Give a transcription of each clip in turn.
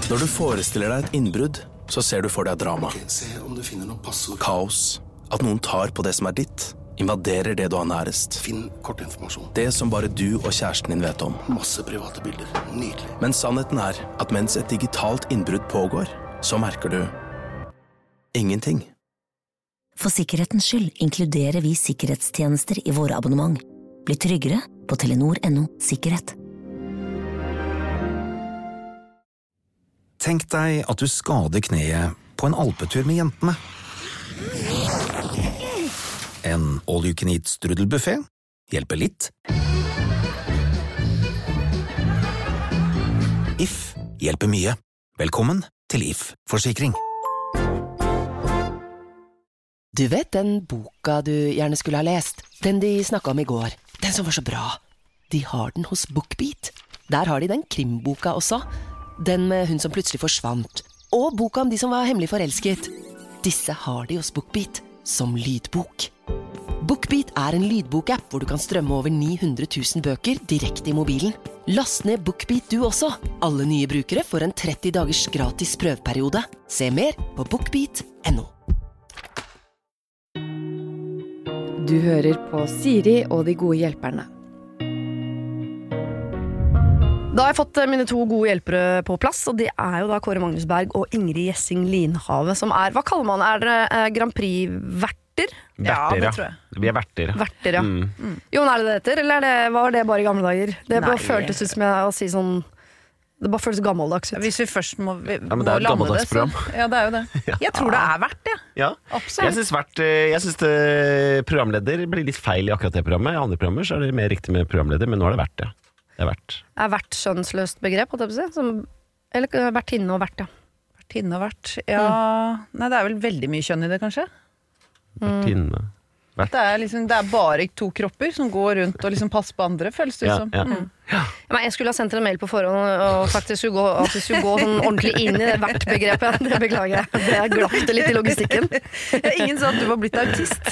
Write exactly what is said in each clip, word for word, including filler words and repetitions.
Når du forestiller deg et innbrudd, så ser du for deg drama. Okay, se om du finner noe passord. Kaos. At noen tar på det som er ditt. Invaderer det du har nærest. Finn kortinformasjon. Det som bare du og kjæresten din vet om. Masse private bilder. Nydelig. Men sannheten er at mens et digitalt innbrudd pågår, så merker du ingenting. For sikkerhetens skyld inkluderer vi sikkerhetstjenester i våre abonnement. Bli tryggere på telenor punktum no sikkerhet. Tenk deg at du skader kneet på en alpetur med jentene. En all-you-can-eat strudelbuffet hjelper litt. If hjelper mye. Velkommen til If Forsikring. Du vet den boka du gjerne skulle ha lest? Den de snakket om i går. Den som var så bra. De har den hos BookBeat. Der har de den krimboka også. Den med hun som plutselig forsvant. Og boka om de som var hemmelig forelsket. Disse har de hos BookBeat som lydbok. BookBeat er en lydbokapp hvor du kan strømme over ni hundre tusen bøker direkte i mobilen. Last ned BookBeat du også. Alle nye brukere får en tretti dagers gratis prøveperiode. Se mer på bookbeat punktum no. Du hører på Siri og de gode hjelperne. Da har jeg fått mine to gode hjelpere på plass, og det er jo da Kåre Magnus Berg og Ingrid Jessing Linhave, som er, hva kaller man, er det Grand Prix-verter? Ja, det tror jeg. Vi er verter. Verter, ja. Mm. Mm. Jo, men er det det heter, eller er det, var det bare i gamle dager? Det bare føltes ut som jeg å si sånn, det bare føles gammeldags ut. Hvis vi først må, vi, ja, men det er et gammeldags program. Ja, det er jo det. Jeg tror det er verdt det. Ja. Absolutt. Jeg synes, vært, jeg synes det, programleder blir litt feil i akkurat det programmet. I andre programmer så er det mer riktig med programleder, men nå er det verdt det. Det er verdt. Er verdt skjønnsløst begrep, holdt jeg på å si? Som, eller vertinne og verdt, ja. Vertinne og verdt, ja. Mm. Nei, det er vel veldig mye kjønn i det, kanskje? Vertinne. Det er, liksom, det er bare to kropper som går rundt og liksom passer på andre, føles det ja, som. Ja. Mm. Ja. Men jeg skulle ha sendt en mail på forhånd og sagt at vi skulle gå, at vi skulle gå sånn ordentlig inn i det vertbegrepet. Det beklager jeg. Det glapp det litt i logistikken. Ja, ingen sa at du var blitt autist.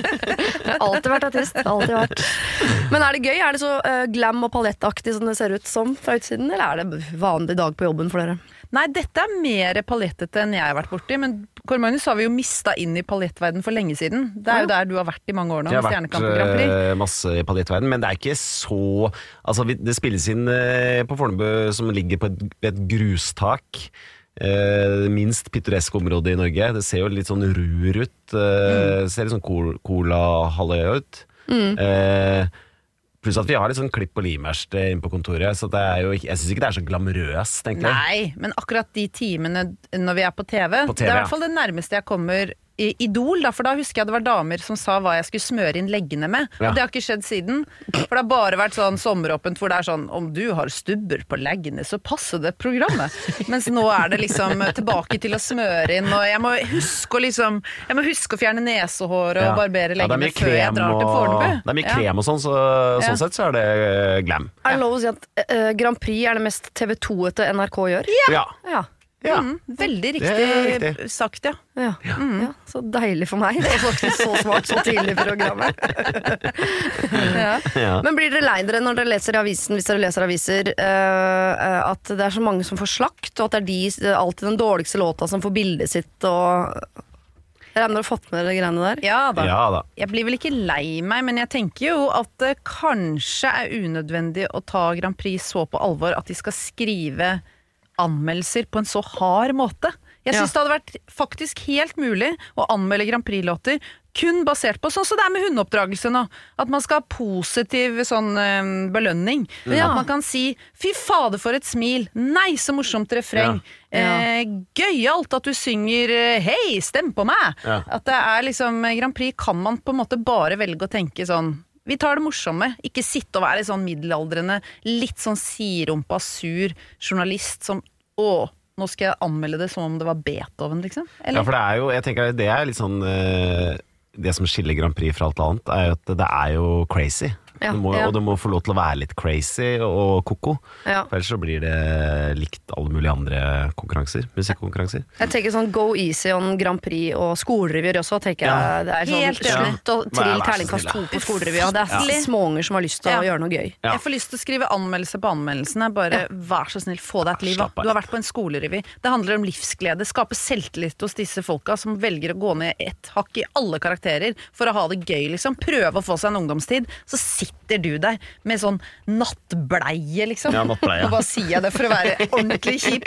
Alltid vært autist. Alltid vært. Men er det gøy? Er det så uh, glam og palettaktig som det ser ut som fra utsiden, eller er det vanlig dag på jobben for dere? Nei, dette er mer palettete enn jeg har vært borti, men Kåre Magnus har vi jo mistet inn i palettverden for lenge siden. Det er jo der du har vært i mange år nå. Jeg har vært uh, masse i palettverden, men det er ikke så... Altså, det spilles inn uh, på Fornebu som ligger på et, et grustak. Uh, minst pittoreske område i Norge. Det ser jo litt sånn rur ut. Uh, mm. Ser litt sånn cola-halvøy ut. Mm. Uh, Pluss at vi har litt sånn klipp og limers inne på kontoret, så det er jo, jeg synes ikke det er så glamorøst, egentlig. Nei, men akkurat de timene når vi er på T V, på T V det er i hvert fall det nærmeste jeg kommer i Idol, da, for da husker jeg det var damer som sa hva jeg skulle smøre inn leggene med, ja. Og det har ikke skjedd siden, for det har bare vært sånn sommeråpent hvor det er sånn, om du har stubber på leggene, så passer det programmet. Mens nå er det liksom tilbake til å smøre inn, og jeg må huske å liksom, jeg må huske å fjerne nesehår og ja. Barbere leggene ja, før jeg drar til Fornebu. Det er mye krem og sånn, så sånn ja. Sett så er det glam. Er det lov å si at uh, Grand Prix er det mest T V to-ete N R K gjør? Ja! Ja. Ja. Ja. Mm, veldig riktig, riktig sagt, ja. Ja. Ja. Mm. Ja. Så deilig for meg. Det er faktisk så smart, så tidlig i programmet. Ja. Ja. Men blir dere lei dere når dere leser i avisen, hvis dere leser aviser, uh, at det er så mange som får slakt, og at det er de, alltid den dårligste låta som får bildet sitt, og... Dere har fått med dere greiene der? Ja da. ja da. Jeg blir vel ikke lei meg, men jeg tenker jo at det kanskje er unødvendig å ta Grand Prix så på alvor at de skal skrive anmeldelser på en så hard måte. Jeg synes ja. Det hadde vært faktisk helt mulig å anmelde Grand Prix-låter kun basert på, sånn som det er med hundeoppdragelse nå, at man skal ha positiv sånn um, belønning. Ja. At man kan si, fy fader for et smil, nei så morsomt refreng, ja. Ja. Eh, gøyalt at du synger, hei, stem på meg. Ja. At det er liksom, Grand Prix kan man på en måte bare velge å tenke sånn, vi tar det morsomme, ikke sitte og være sånn middelaldrende, litt sånn sirumpa, sur journalist som, åh, nå skal jeg anmelde det som om det var Beethoven, liksom. Eller? Ja, for det er jo, jeg tenker det er litt sånn, uh, det som skiller Grand Prix fra alt annet, er jo at det er jo crazy. Ja, du må, ja. Og du må få lov til å være litt crazy og koko. Ja. For ellers så blir det likt alle mulige andre konkurranser, musikkonkurranser. Jeg tenker sånn Go Easy on Grand Prix og skolerevyer også, tenker jeg. Ja. Det er sånn, Helt enig. slutt å Vær- trill vær så terningkast to snill, på skolerevyer. Det er Ja. småunger som har lyst til å Ja. gjøre noe gøy. Ja. Jeg får lyst til å skrive anmeldelse på anmeldelsene. Bare vær så snill, få deg et liv. Da. Slapp av Du har litt. vært på en skolerevy. Det handler om livsglede. Skape selvtillit hos disse folka som velger å gå ned ett hakk i alle karakterer for å ha det gøy, liksom. Prøve å få seg en ungdomstid. Så sitter du der med sånn nattbleie, liksom. Ja, nattbleie. Og bare sier jeg det for å være ordentlig kjip.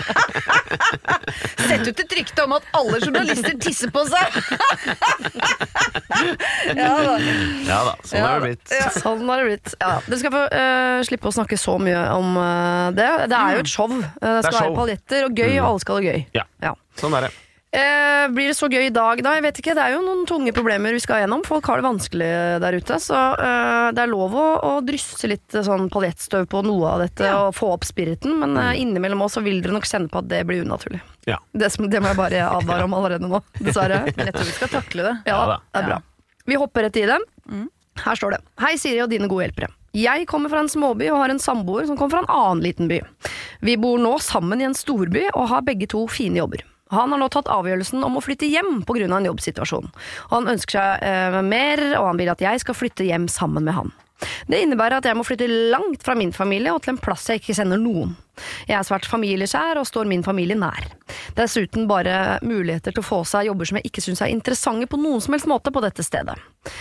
Sett ut et rykte om at alle journalister tisser på seg! Ja da. Ja da, sånn Ja, har det blitt. ja. Sånn har det blitt. Ja, du skal få uh, slippe å snakke så mye om uh, det. Det er jo et show. Uh, det er skal være show. paljetter og gøy, og alle skal ha det gøy. Ja, Ja. sånn er det. Eh, blir det så gøy i dag da? Jeg vet ikke, det er jo noen tunge problemer vi skal gjennom. Folk har det vanskelig der ute, så eh, det er lov å, å drysse litt eh, sånn paljettstøv på noe av dette og få opp spiriten, men eh, innimellom også vil dere nok kjenne på at det blir unaturlig. Ja. Det, som, det må jeg bare advare om allerede nå, dessverre. Men jeg tror vi skal takle det. Ja, Ja da. det er bra. Vi hopper rett i det. Her står det: Hei Siri og dine gode hjelpere. Jeg kommer fra en småby og har en samboer som kommer fra en annen liten by. Vi bor nå sammen i en storby og har begge to fine jobber. Han har nå tatt avgjørelsen om å flytte hjem på grunn av en jobbsituasjon. Han ønsker seg eh, mer, og han vil at jeg skal flytte hjem sammen med han. Det innebærer at jeg må flytte langt fra min familie og til en plass jeg ikke kjenner noen. Jeg er svært familieskjær og står min familie nær. Dessuten bare muligheter til å få seg jobber som jeg ikke synes er interessante på noen som helst måte på dette stedet.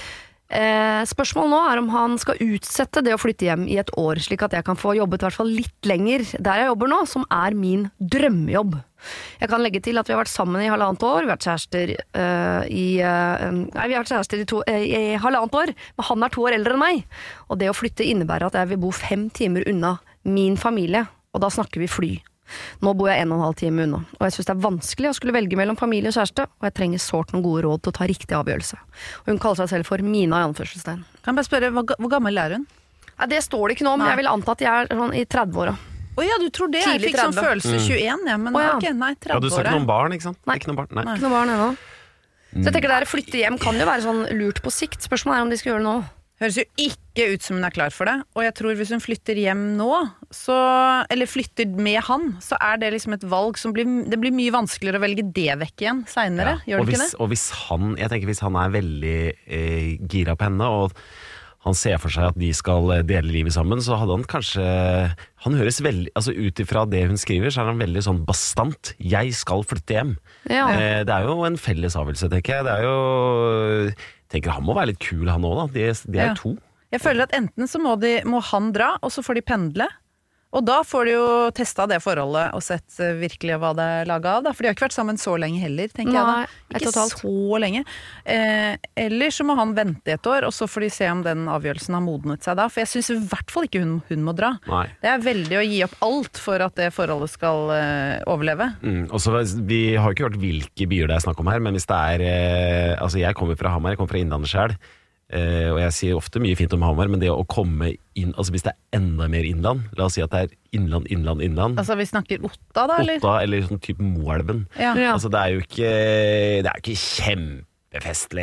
Eh, spørsmålet nå er om han skal utsette det å flytte hjem i et år, slik at jeg kan få jobbet i hvert fall litt lenger der jeg jobber nå, som er min drømmejobb. Jeg kan legge til at vi har vært sammen i halvannet år, vi har vært kjærester uh, i uh, Nei, vi har vært kjærester i, to, uh, i halvannet år, men han er to år eldre enn meg. Og det å flytte innebærer at jeg vil bo fem timer unna min familie, og da snakker vi fly. Nå bor jeg en og en halv time unna, og jeg synes det er vanskelig å skulle velge mellom familie og kjæreste, og jeg trenger sårt noen gode råd til å ta riktig avgjørelse. Og hun kaller seg selv for Mina i anførselstegn. Kan jeg bare spørre, hvor, hvor gammel er hun? Nei, det står det ikke noe om, Nei. jeg vil anta at jeg er sånn i tredve-åra. Å ja, du tror det? Jeg Tidlig fikk sånn tretti. følelse tjueen, ja, men Å ja. ok, nei, Ja, du sa ikke tretti-åra. noe om barn, ikke sant? Nei. Ikke noe barn, nei. Ikke noe barn ennå. Så jeg tenker det her å flytte hjem kan jo være sånn lurt på sikt. Spørsmålet er om de skal gjøre det nå. Høres jo ikke ut som hun er klar for det. Og jeg tror hvis hun flytter hjem nå, så, eller flytter med han, så er det liksom et valg som blir, det blir mye vanskeligere å velge det vekk igjen senere. Ja. Gjør og det ikke hvis, det? Og hvis han, jeg tenker hvis han er veldig eh, gira på henne, og han ser for seg at de skal eh, dele livet sammen, så hadde han kanskje, han høres veldig, altså ut ifra det hun skriver, så er han veldig sånn bastant. Jeg skal flytte hjem. Ja. Eh, det er jo en felles avgjørelse, tenker jeg. Det er jo, tenker han må være litt kul han også da. De, de er Ja. to. Jeg føler at enten så må, de, må han dra, og så får de pendle. Og da får de jo testa det forholdet og sett eh, virkelig hva det er laget av. Da. For de har ikke vært sammen så lenge heller, tenker Nei, jeg da. ett Ikke og et halvt. så lenge. Eh, eller så må han vente i et år, og så får de se om den avgjørelsen har modnet seg da. For jeg syns i hvert fall ikke hun, hun må dra. Nei. Det er veldig å gi opp alt for at det forholdet skal eh, overleve. Mm, og så, vi har jo ikke hørt hvilke byer det er snakk om her, men hvis det er eh, altså jeg kommer fra Hamar, jeg kommer fra Innlandet selv, eh, og jeg sier ofte mye fint om Hamar, men det å komme inn, altså hvis det er enda mer innland, la oss si at det er innland, innland, innland, Altså vi snakker Otta da, eller? Otta eller sånn type Moelven, Ja. Ja. altså det er jo ikke, det er jo ikke kjempefestlig,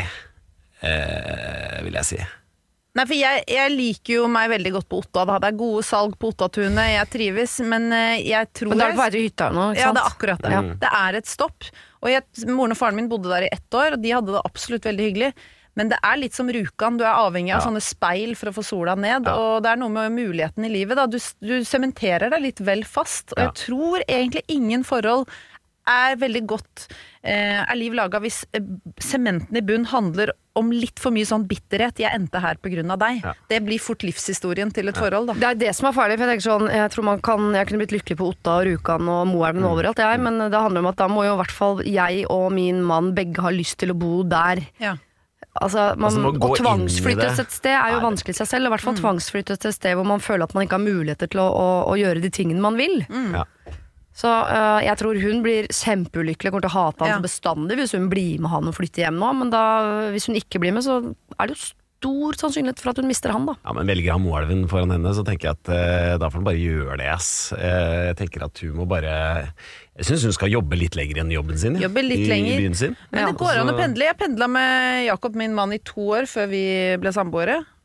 eh, vil jeg si. Nei, for jeg, jeg liker jo meg veldig godt på Otta. Da. Det er gode salg på Ottatunet, jeg trives, men eh, jeg tror Men da er jeg- du på vei til hytta nå, ikke Ja, sant? det er akkurat det. Ja. Det er et stopp. Og jeg, moren og faren min bodde der i ett år, og de hadde det absolutt veldig hyggelig. Men det er litt som Rjukan, du er avhengig av Ja. sånne speil for å få sola ned, Ja. og det er noe med muligheten i livet. Da. Du, du sementerer deg litt vel fast, og Ja. jeg tror egentlig ingen forhold er veldig godt eh, er liv laga hvis eh, sementen i bunn handler om litt for mye sånn bitterhet. Jeg endte her på grunn av deg. Ja. Det blir fort livshistorien til et forhold, da. Det er det som er farlig, for jeg tenker sånn, jeg tror man kan, jeg kunne blitt lykkelig på Otta og Rjukan og Moelven overalt, jeg, men det handler om at da må jo i hvert fall jeg og min mann begge ha lyst til å bo der. Ja. Altså, man, Altså, må gå å inn i tvangsflyttes det. et sted er jo Nei. vanskelig i seg selv, i hvert fall Mm. tvangsflyttes til et sted hvor man føler at man ikke har muligheter til å, å, å gjøre de tingene man vil. Mm. Ja. Så øh, jeg tror hun blir kjempeulykkelig, kommer til å hate han Ja. for bestandig hvis hun blir med han og flytter hjem nå, men da, hvis hun ikke blir med, så er det jo stor sannsynlighet for at hun mister han da. Ja, men velger han Moelven foran henne, så tenker jeg at eh, da får hun bare gjøre det, ass. Eh, jeg tenker at hun må bare, jeg synes hun skal jobbe litt lenger enn jobben sin. ja, Jobbe litt i, lenger. I byen sin. Men Ja, det går an å så- pendle. Jeg pendla med Jakob, min mann, i to år før vi ble samboere.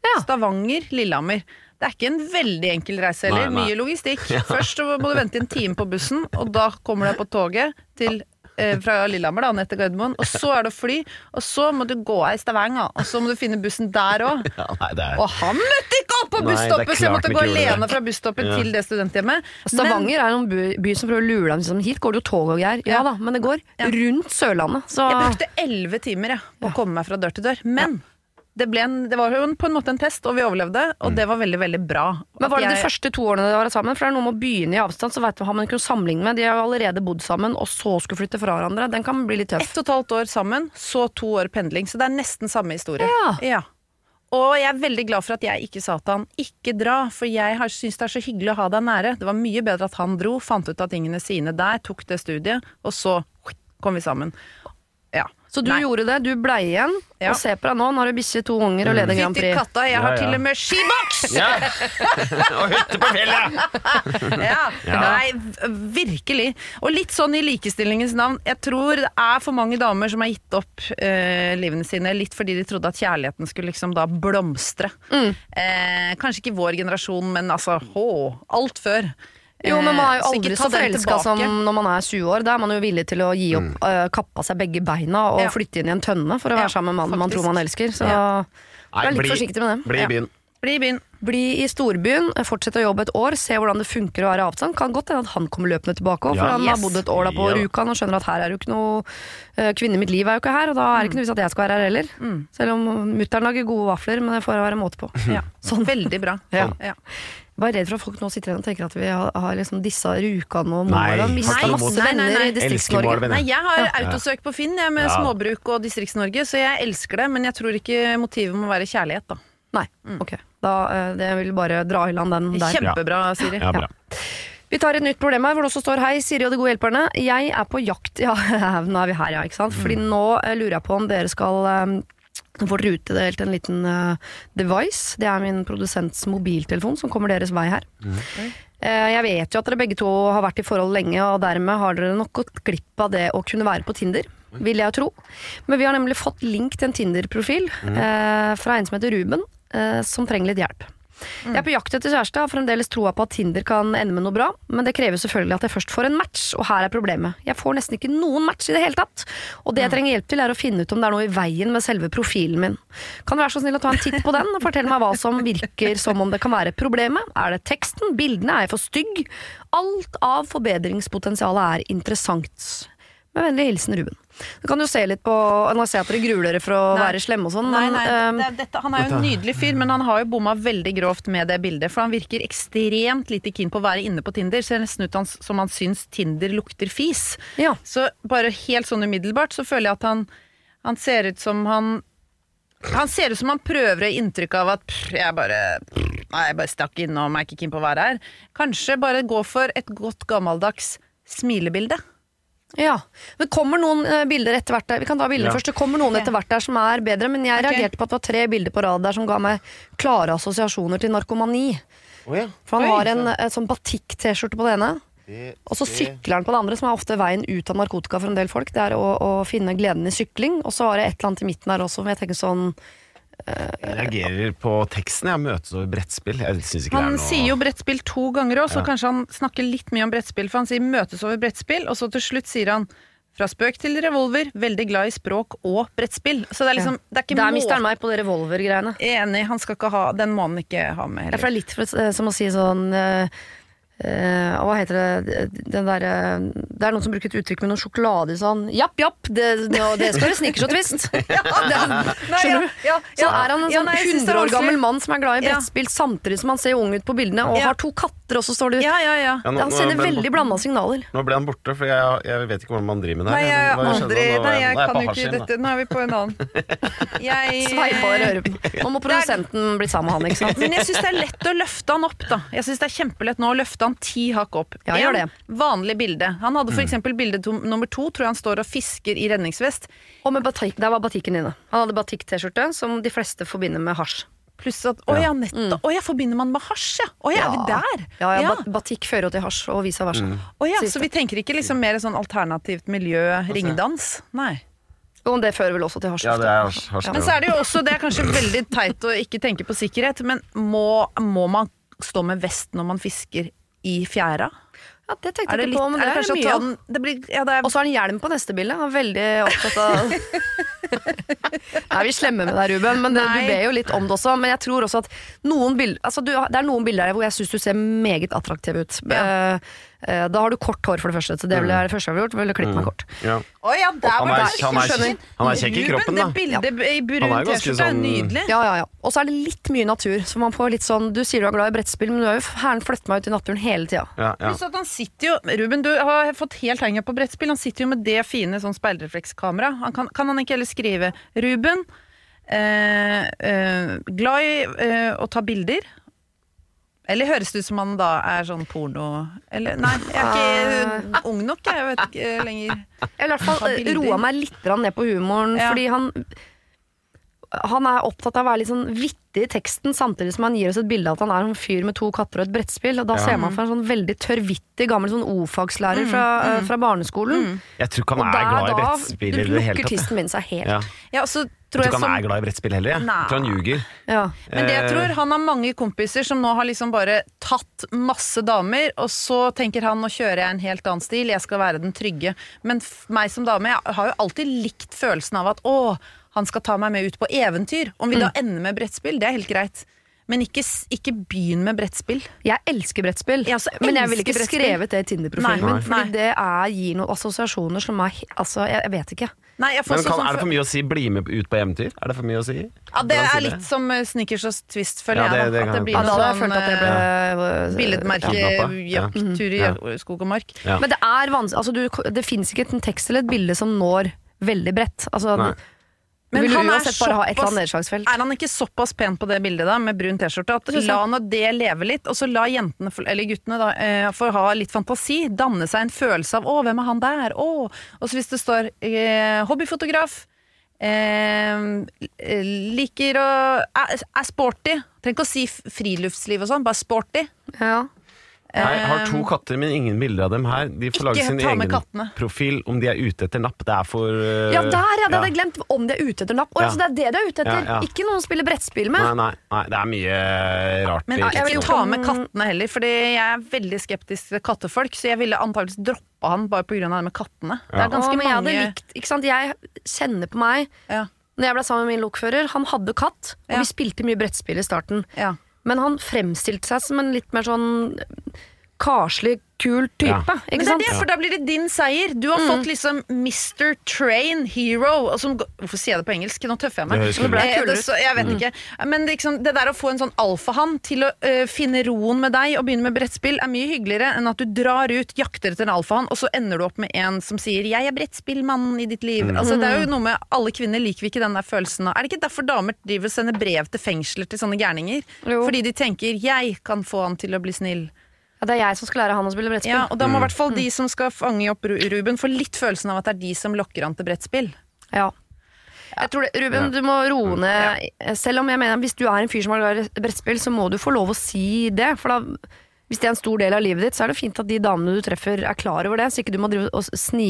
Ja. Stavanger, Lillehammer. Det er ikke en veldig enkel reise heller, Nei, nei. mye logistikk. Først så må du vente en time på bussen, og da kommer du på toget til, eh, fra Lillehammer da, ned til Gardermoen, og så er det fly, og så må du gå i Stavanger, og så må du finne bussen der også. Ja, nei, det er... Og han møtte ikke opp på Nei, busstoppet, det er så jeg klart måtte vi gå ikke gjorde alene det. fra busstoppet Ja. til det studenthjemmet. Stavanger er en by, by som prøver å lure deg liksom, hit går det jo tog og greier. Ja, Ja. da, men det går Ja. rundt Sørlandet. Så Jeg brukte elleve timer jeg, på å komme meg fra dør til dør, men det, ble en, det var jo en, på en måte en test, og vi overlevde, og det var veldig, veldig bra. Men var det At de jeg- første to årene dere var sammen? For det er noe med å begynne i avstand, så vet du, har man ikke noe sammenligning med. De har jo allerede bodd sammen, og så skulle flytte fra hverandre. Den kan bli litt tøff. Ett og et halvt år sammen, så to år pendling, så det er nesten samme historie. Ja. Og jeg er veldig glad for at jeg ikke sa til han, ikke dra, for jeg har- synes det er så hyggelig å ha deg nære. Det var mye bedre at han dro, fant ut av tingene sine der, tok det studiet, og så kom vi sammen. Ja. Så du Nei. gjorde det, du blei igjen, Ja. og se på deg nå, nå har du bikkje, to unger og leder Grand Fytti Prix. katta, jeg Ja, har ja. til og med skiboks! Ja. Og hytte på fjellet! Ja, Ja. nei, v- virkelig. Og litt sånn i likestillingens navn. Jeg tror det er for mange damer som har gitt opp eh, livene sine, litt fordi de trodde at kjærligheten skulle liksom da blomstre. Mm. Eh, kanskje ikke vår generasjon, men altså, hå, alt før. Jo, men man er jo Eh, så ikke aldri ta så den forelska som tilbake. når man er tjue år. Da er man jo villig til å gi opp, uh, kappe av seg begge beina og Ja. flytte inn i en tønne for å Ja, være sammen med mannen man faktisk. tror man elsker. Så Ja. vær litt forsiktig med det. Bli i byen. Bli i byen. Bli i storbyen, fortsett å jobbe et år, se hvordan det funker å være avstand. Kan godt hende at han kommer løpende tilbake også, for Ja. han har Yes. bodd et år da på Ja. Rjukan og skjønner at her er jo ikke noe uh, kvinne i mitt liv er jo ikke her, og da er det ikke noe vits at jeg skal være her heller. Mm. Selv om mutteren lager gode vafler, men det får være måte på. Ja. Sånn. Veldig bra. Ja. Ja. Bare redd for at folk nå sitter igjen og tenker at vi har, har liksom dissa Rjukan og Nei, Mål og mista har ikke noe masse mot- Nei, nei, venner nei. i Elsker Distrikts-Norge. Mål, venner. Nei, jeg har autosøk på Finn jeg, med Ja. småbruk og Distrikts-Norge, så jeg elsker det, men jeg tror ikke motivet må være kjærlighet, da. Nei, ok. Da, eh, det vil bare dra i land den der. Kjempebra, Siri. Ja, bra. Vi tar et nytt problem her, hvor det også står hei, Siri og de gode hjelperne. Jeg er på jakt, ja, nå er vi her, ja, ikke sant? Fordi nå eh, lurer jeg på om dere skal eh, få dere utdelt en liten eh, device. Det er min produsents mobiltelefon som kommer deres vei her. Eh, jeg vet jo at dere begge to har vært i forhold lenge, og dermed har dere nok gått glipp av det å kunne være på Tinder, vil jeg tro. Men vi har nemlig fått link til en Tinder-profil eh, fra en som heter Ruben, eh, som trenger litt hjelp. Jeg er på jakt etter kjæreste, har fremdeles troa på at Tinder kan ende med noe bra, men det krever selvfølgelig at jeg først får en match, og her er problemet. Jeg får nesten ikke noen match i det hele tatt, og det jeg trenger hjelp til er å finne ut om det er noe i veien med selve profilen min. Kan du være så snill å ta en titt på den, og fortelle meg hva som virker som om det kan være problemet? Er det teksten? Bildene? Er jeg for stygg? Alt av forbedringspotensialet er interessant. Med vennlig hilsen Ruben. Du kan jo se litt på, nå ser jeg at dere gruer dere for å Nei. være slemme og sånn, Nei, men nei, ehm, det, er- dette, han er jo en nydelig fyr, men han har jo bomma veldig grovt med det bildet. For han virker ekstremt lite keen på å være inne på Tinder. Ser nesten ut hans- som han syns Tinder lukter fis. ja. Så bare helt sånn umiddelbart så føler jeg at han, han ser ut som han Han ser ut som han prøver å gi inntrykk av at pff, jeg bare pff, Nei, jeg bare stakk innom, jeg er ikke keen på å være her. Kanskje bare gå for et godt gammeldags smilebilde. Ja, det kommer noen eh, bilder etter hvert der. Vi kan ta bildene Ja. først. Det kommer noen Ok. etter hvert der som er bedre, men jeg Ok. reagerte på at det var tre bilder på rad der som ga meg klare assosiasjoner til narkomani. Å ja. For han Oi. har en eh, sånn batikk-T-skjorte på det ene, og så sykler han på det andre, som er ofte veien ut av narkotika for en del folk. Det er å, å finne gleden i sykling, og så har jeg et eller annet i midten her også, hvor jeg tenker sånn Jeg reagerer på teksten. Jeg møtes over brettspill. Jeg synes ikke Han det er noe... sier jo brettspill to ganger òg, så Ja. kanskje han snakker litt mye om brettspill. For han sier 'møtes over brettspill', og så til slutt sier han 'fra spøk til revolver, veldig glad i språk og brettspill'. Så det er liksom det er ikke Der må- mister han meg på det revolver-greiene. Enig, han skal ikke ha Den må han ikke ha med Ja, for heller. det er litt for, eh, som å si sånn eh, eh, hva heter det Den der, eh, det er noen som bruker et uttrykk med noe sjokolade i sånn japp, japp, det, det, det skal være snickers og twist. Ja, det, skjønner du? ja, Så er han en ja, sånn nei, jeg synes det er hundre år vanskelig. gammel mann som er glad i Ja. brettspill, samtidig som han ser ung ut på bildene, og Ja. har to katter, og så står det Ja, ja, ja. Ja, nå- Han nå sender ble han veldig borte. blanda signaler. Nå ble han borte, for jeg, jeg vet ikke hvordan man driver med det her. Nei, jeg, Hva skjedde? aldri, Nå er nei, jeg- jeg nå er kan på jo ikke hasjen, da. dette. Nå er vi på en annen. Jeg, Sveipa dere øret på. Nå må produsenten bli sammen med han, ikke sant? Men jeg syns det er lett å løfte han opp, da. Jeg synes det er kjempelett nå å løfte han ti hakk opp. Ja, gjør En det. vanlig bilde. Han hadde for eksempel bilde to, nummer to, tror jeg han står og fisker i redningsvest. Og med batik, der var batikken inne. Han hadde batikk-T-skjorte, som de fleste forbinder med hasj. Pluss at Å ja, nettopp. Å ja, forbinder man med hasj, ja. Å ja, er vi der? Ja, ja, Ja. ba- batikk fører jo til hasj, og vice versa. Å ja, Siste. så vi tenker ikke liksom mer sånn alternativt miljø, ringdans? Nei. Og det fører vel også til Harstad. Ja, det er hars- Harstad. Men så er det jo også, det er kanskje veldig teit å ikke tenke på sikkerhet, men må, må man stå med vest når man fisker i fjæra? Ja, det tenkte Er det jeg litt, ikke på, men det er er det kanskje mye å ta. av den, det blir, ja, det er, Og så har han hjelm på neste bilde. Han er veldig opptatt av Nei, vi slemmer med deg, Ruben, men det, du Nei. ber jo litt om det også. Men jeg tror også at noen bilder altså du, Det er noen bilder her hvor jeg syns du ser meget attraktiv ut. Ja. Eh, eh, da har du kort hår, for det første. Så det er det første jeg har gjort. Ville klippet meg kort. Ja. Å ja, der Han var er, det han, er, skjønner. han er kjekk i kroppen, da. Det bildet i brun Han er ganske T-skjorte er sånn- nydelig. Ja, ja, ja. Og så er det litt mye natur. Så man får litt sånn Du sier du er glad i brettspill, men du har jo herren flyttet meg ut i naturen hele tida. Ja, ja. Pluss at han sitter jo Ruben, du har fått helt henget på brettspill. Han sitter jo med det fine sånn speilreflekskamera. Han kan, kan han ikke heller skrive Ruben, eh, eh, glad i eh, å ta bilder? Eller høres det ut som han da er sånn porno? Eller, nei, jeg er ikke ung nok, jeg vet ikke lenger. Jeg vil i hvert fall Ta eh, bilder. roa meg litt grann ned på humoren, Ja. fordi han Han er opptatt av å være litt sånn vittig i teksten, samtidig som han gir oss et bilde av at han er en fyr med to katter og et brettspill. Og da Ja. ser man for en sånn veldig tørrvittig gammel sånn O-fagslærer fra, eh, fra barneskolen. Jeg tror ikke Og han er der glad i da brettspill i det hele lukker tatt. tissen min seg helt. Ja. Ja, og så Jeg tror tror jeg ikke han som er glad i brettspill heller, jeg. Nei. Jeg tror han ljuger. Ja. Men det jeg Eh. tror, han har mange kompiser som nå har liksom bare tatt masse damer, og så tenker han, nå kjører jeg en helt annen stil, jeg skal være den trygge. Men f- meg som dame, jeg har jo alltid likt følelsen av at å, han skal ta meg med ut på eventyr. Om vi da ender med brettspill, det er helt greit. Men ikke, s- ikke begynn med brettspill. Jeg elsker brettspill, Jeg også men jeg ville elsker ikke brettspill. skrevet det i Tinder-profilen Nei, min, fordi nei. det er, gir noen assosiasjoner som er he- Altså, jeg, jeg vet ikke. Nei, jeg får Men så kan, sånn er det for mye å si 'bli med ut på eventyr'? Er det for mye å si? Ja, det Kan man si er litt som uh, Snickers og Twist, føler Ja, det- jeg. det Da. At kan det blir Ja, noe da hadde jeg sånn følt at det ble uh, eh, billedmerke, Kidnappa. Ja. jakttur i Ja. skog og mark. Ja. Men det er vanskelig altså du, Det finnes ikke en tekst eller et bilde som når veldig bredt. Altså, Nei. du Men vil han er uansett bare ha et eller såpass- annet nedslagsfelt. Er han ikke såpass pen på det bildet da, med brun T-skjorte, at synes jeg. la nå det leve litt, og så la jentene, for- eller guttene da, eh, få ha litt fantasi, danne seg en følelse av, å, hvem er han der, å, og så hvis det står eh, hobbyfotograf, eh, liker å, er, er sporty, trenger ikke å si f- friluftsliv og sånn, bare sporty. Ja. Jeg har to katter, men ingen bilder av dem her. De får Ikke lage sin ta med egen kattene. profil om de er ute etter napp. Det er for uh, Ja, der, ja, det hadde jeg glemt om de er ute etter napp. Å, Ja. altså, det er det du er ute etter. Ja, ja. Ikke noen spiller brettspill med. Nei, nei, nei, det er mye rart. Men i jeg vil teksten. ta med kattene heller, fordi jeg er veldig skeptisk til kattefolk, så jeg ville antageligvis droppa han bare på grunn av det med kattene. Det Ja. er ganske Å, men jeg mange hadde likt, ikke sant? Jeg kjenner på meg ja, når jeg ble sammen med min lokfører. Han hadde katt, og Ja. vi spilte mye brettspill i starten. ja. Men han fremstilte seg som en litt mer sånn karslig, kul type. Ja. Men Ikke det er sant? det, for da blir det din seier. Du har fått liksom mister Train Hero. Og som, hvorfor sier jeg det på engelsk? Nå tøffer jeg meg. Det høres kulere ut. Eh, Det ble kulere det- så- Jeg vet ikke. Men det, liksom, det der å få en sånn alfahann til å eh, finne roen med deg og begynne med brettspill, er mye hyggeligere enn at du drar ut, jakter etter en alfahann, og så ender du opp med en som sier 'jeg er brettspillmannen i ditt liv'. Altså, det er jo noe med alle kvinner liker vi ikke den der følelsen av. Er det ikke derfor damer driver og sender brev til fengsler til sånne gærninger? Jo. Fordi de tenker 'jeg kan få han til å bli snill'. Ja, det er jeg som skal lære han å spille brettspill. Ja, og da Mm. må i hvert fall de som skal fange opp Ru- Ruben, få litt følelsen av at det er de som lokker han til brettspill. Ja. Jeg tror det, Ruben, du må roe ned. Selv om jeg mener hvis du er en fyr som har glad i brettspill, så må du få lov å si det. For da, hvis det er en stor del av livet ditt, så er det fint at de damene du treffer er klar over det. Så ikke du må drive og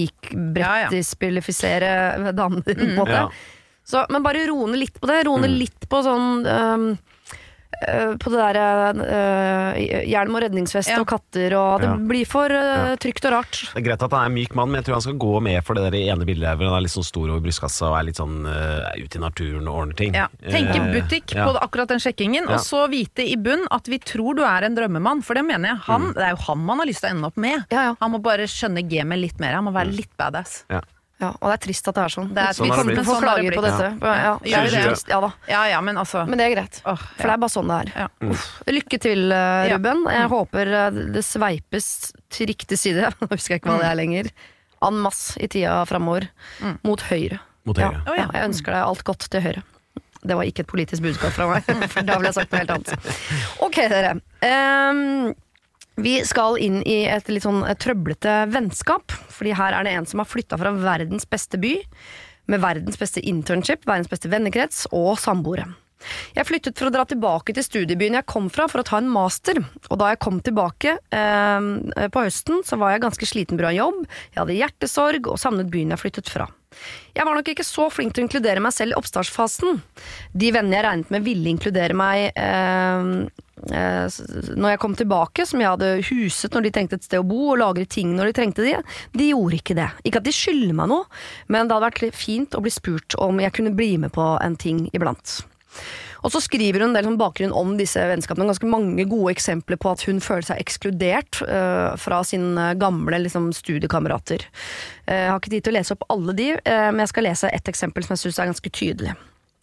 snikbrettispillifisere damene dine, på en måte. Ja. Så, men bare roe ned litt på det. Roe ned litt på sånn um, uh, på det der uh, hjelm og redningsvest Ja. og katter, og det Ja. blir for uh, trygt og rart. Det er greit at han er en myk mann, men jeg tror han skal gå med for det der ene bildet der hvor han er litt sånn stor over brystkassa og er litt sånn uh, ute i naturen og ordner ting. Ja. Tenke Eh, butikk ja. på akkurat den sjekkingen, Ja. og så vite i bunn at vi tror du er en drømmemann, for det mener jeg. Han, Det er jo han man har lyst til å ende opp med. Ja, ja. Han må bare skjønne gamet litt mer, han må være litt badass. Ja. Ja, og det er trist at det er sånn. Det er vi Sånn har det kommer til å blitt. få Sånn har det klager på blitt. dette. Ja, ja, det er jo tjue tjue. trist. Ja da. Ja ja, men altså Men det er greit. åh, For det er bare sånn det er. ja. Uff. Lykke til, eh, Ja. Ruben. Jeg håper eh, det sveipes til riktig side. Nå husker jeg ikke hva det er lenger. En masse i tida framover. Mot høyre. Mot Ja, høyre. Å, ja, ja. jeg ønsker deg alt godt til høyre. Det var ikke et politisk budskap fra meg, for da ville jeg sagt noe helt annet. Ok, dere. Ehm, vi skal inn i et litt sånn eh, trøblete vennskap, fordi her er det en som har flytta fra verdens beste by, med verdens beste internship, verdens beste vennekrets og samboere. Jeg flyttet for å dra tilbake til studiebyen jeg kom fra for å ta en master, og da jeg kom tilbake eh, på høsten så var jeg ganske sliten på jobb, jeg hadde hjertesorg og savnet byen jeg flyttet fra. Jeg var nok ikke så flink til å inkludere meg selv i oppstartsfasen. De vennene jeg regnet med ville inkludere meg eh, eh, når jeg kom tilbake, som jeg hadde huset når de trengte et sted å bo og lagret ting når de trengte det, de gjorde ikke det. Ikke at de skylder meg noe, men det hadde vært fint å bli spurt om jeg kunne bli med på en ting iblant. Og så skriver hun en del sånn bakgrunn om disse vennskapene, ganske mange gode eksempler på at hun føler seg ekskludert uh, fra sine gamle liksom, studiekamerater. Uh, jeg har ikke tid til å lese opp alle de, uh, men jeg skal lese et eksempel som jeg synes er ganske tydelig.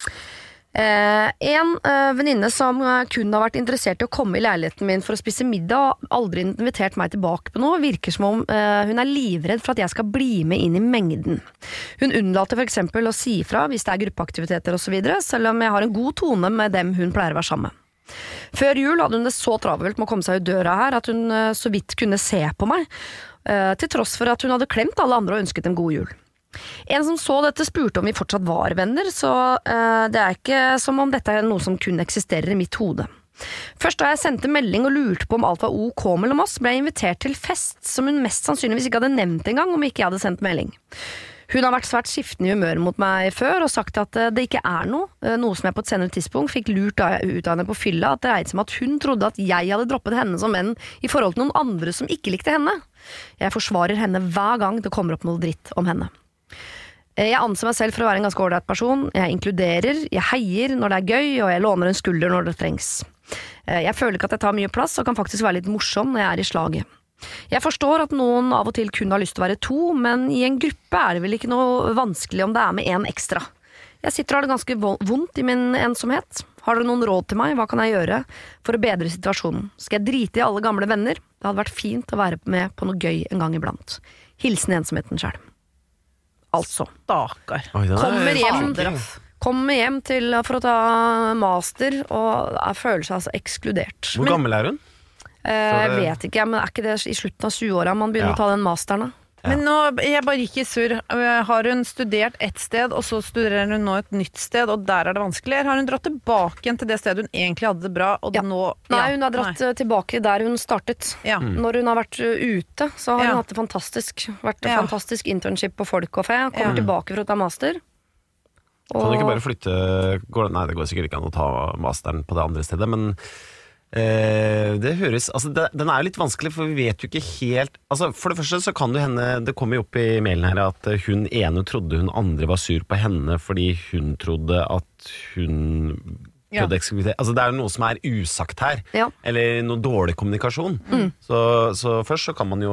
Uh, en uh, venninne som uh, kun har vært interessert i å komme i leiligheten min for å spise middag og aldri invitert meg tilbake på noe, virker som om uh, hun er livredd for at jeg skal bli med inn i mengden. Hun unnlater for eksempel å si fra hvis det er gruppeaktiviteter og så videre, selv om jeg har en god tone med dem hun pleier å være sammen med. Før jul hadde hun det så travelt med å komme seg ut døra her at hun uh, så vidt kunne se på meg, uh, til tross for at hun hadde klemt alle andre og ønsket en god jul. En som så dette spurte om vi fortsatt var venner, så uh, det er ikke som om dette er noe som kun eksisterer i mitt hode. Først da jeg sendte melding og lurte på om alt var ok mellom oss, ble jeg invitert til fest som hun mest sannsynligvis ikke hadde nevnt engang om ikke jeg hadde sendt melding. Hun har vært svært skiftende i humør mot meg før og sagt at det ikke er noe, noe som jeg på et senere tidspunkt fikk lurt ut av henne på fylla, at det dreide seg om at hun trodde at jeg hadde droppet henne som venn i forhold til noen andre som ikke likte henne. Jeg forsvarer henne hver gang det kommer opp noe dritt om henne. Jeg anser meg selv for å være en ganske ålreit person. Jeg inkluderer, jeg heier når det er gøy, og jeg låner en skulder når det trengs. Jeg føler ikke at jeg tar mye plass, og kan faktisk være litt morsom når jeg er i slaget. Jeg forstår at noen av og til kun har lyst til å være to, men i en gruppe er det vel ikke noe vanskelig om det er med en ekstra. Jeg sitter og har det ganske vondt i min ensomhet. Har dere noen råd til meg? Hva kan jeg gjøre for å bedre situasjonen? Skal jeg drite i alle gamle venner? Det hadde vært fint å være med på noe gøy en gang iblant. Hilsen ensomheten selv. Altså, Stakkar. Kommer hjem, kommer hjem til for å ta master og jeg føler seg altså ekskludert. Hvor gammel er hun? Eh, jeg vet ikke, men er ikke det i slutten av tjue-åra man begynner ja. å ta den masteren? Ja. Men nå, jeg bare gikk i surr. Har hun studert ett sted, og så studerer hun nå et nytt sted, og der er det vanskelig? Har hun dratt tilbake igjen til det stedet hun egentlig hadde det bra? Og ja. nå, Nei, ja, hun har dratt nei. tilbake der hun startet. Ja. Mm. Når hun har vært ute, så har ja. hun hatt det fantastisk. Vært ja. fantastisk internship på Folk og Fe. Kommer ja. tilbake for å ta master. Og... Kan du ikke bare flytte går, Nei, det går sikkert ikke an å ta masteren på det andre stedet, men Eh, det høres, altså det, den er jo litt vanskelig, for vi vet jo ikke helt altså for det første så kan det hende, det kommer jo opp i mailen her at hun ene trodde hun andre var sur på henne fordi hun trodde at hun ja. prøvde altså det er jo noe som er usagt her ja. eller noe dårlig kommunikasjon mm. så, så først så kan man jo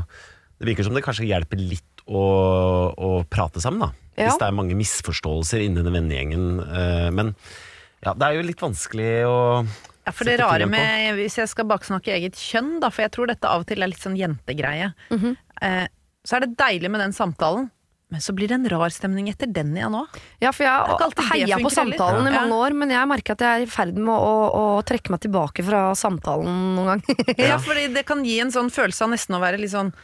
det virker som det kanskje hjelper litt å, å prate sammen da ja. hvis det er mange misforståelser innen den vennegjengen eh, men ja, det er jo litt vanskelig å Ja, for det rare med, hvis jeg skal baksnakke eget kjønn da, for jeg tror dette av og til er litt sånn jentegreie, mm-hmm. eh, så er det deilig med den samtalen, men så blir det en rar stemning etter den igjen også. Ja, for jeg heier på samtalen i mange ja. år, men jeg merker at jeg er i ferd med å, å trekke meg tilbake fra samtalen noen gang. ja, fordi det kan gi en sånn følelse av nesten å være litt sånn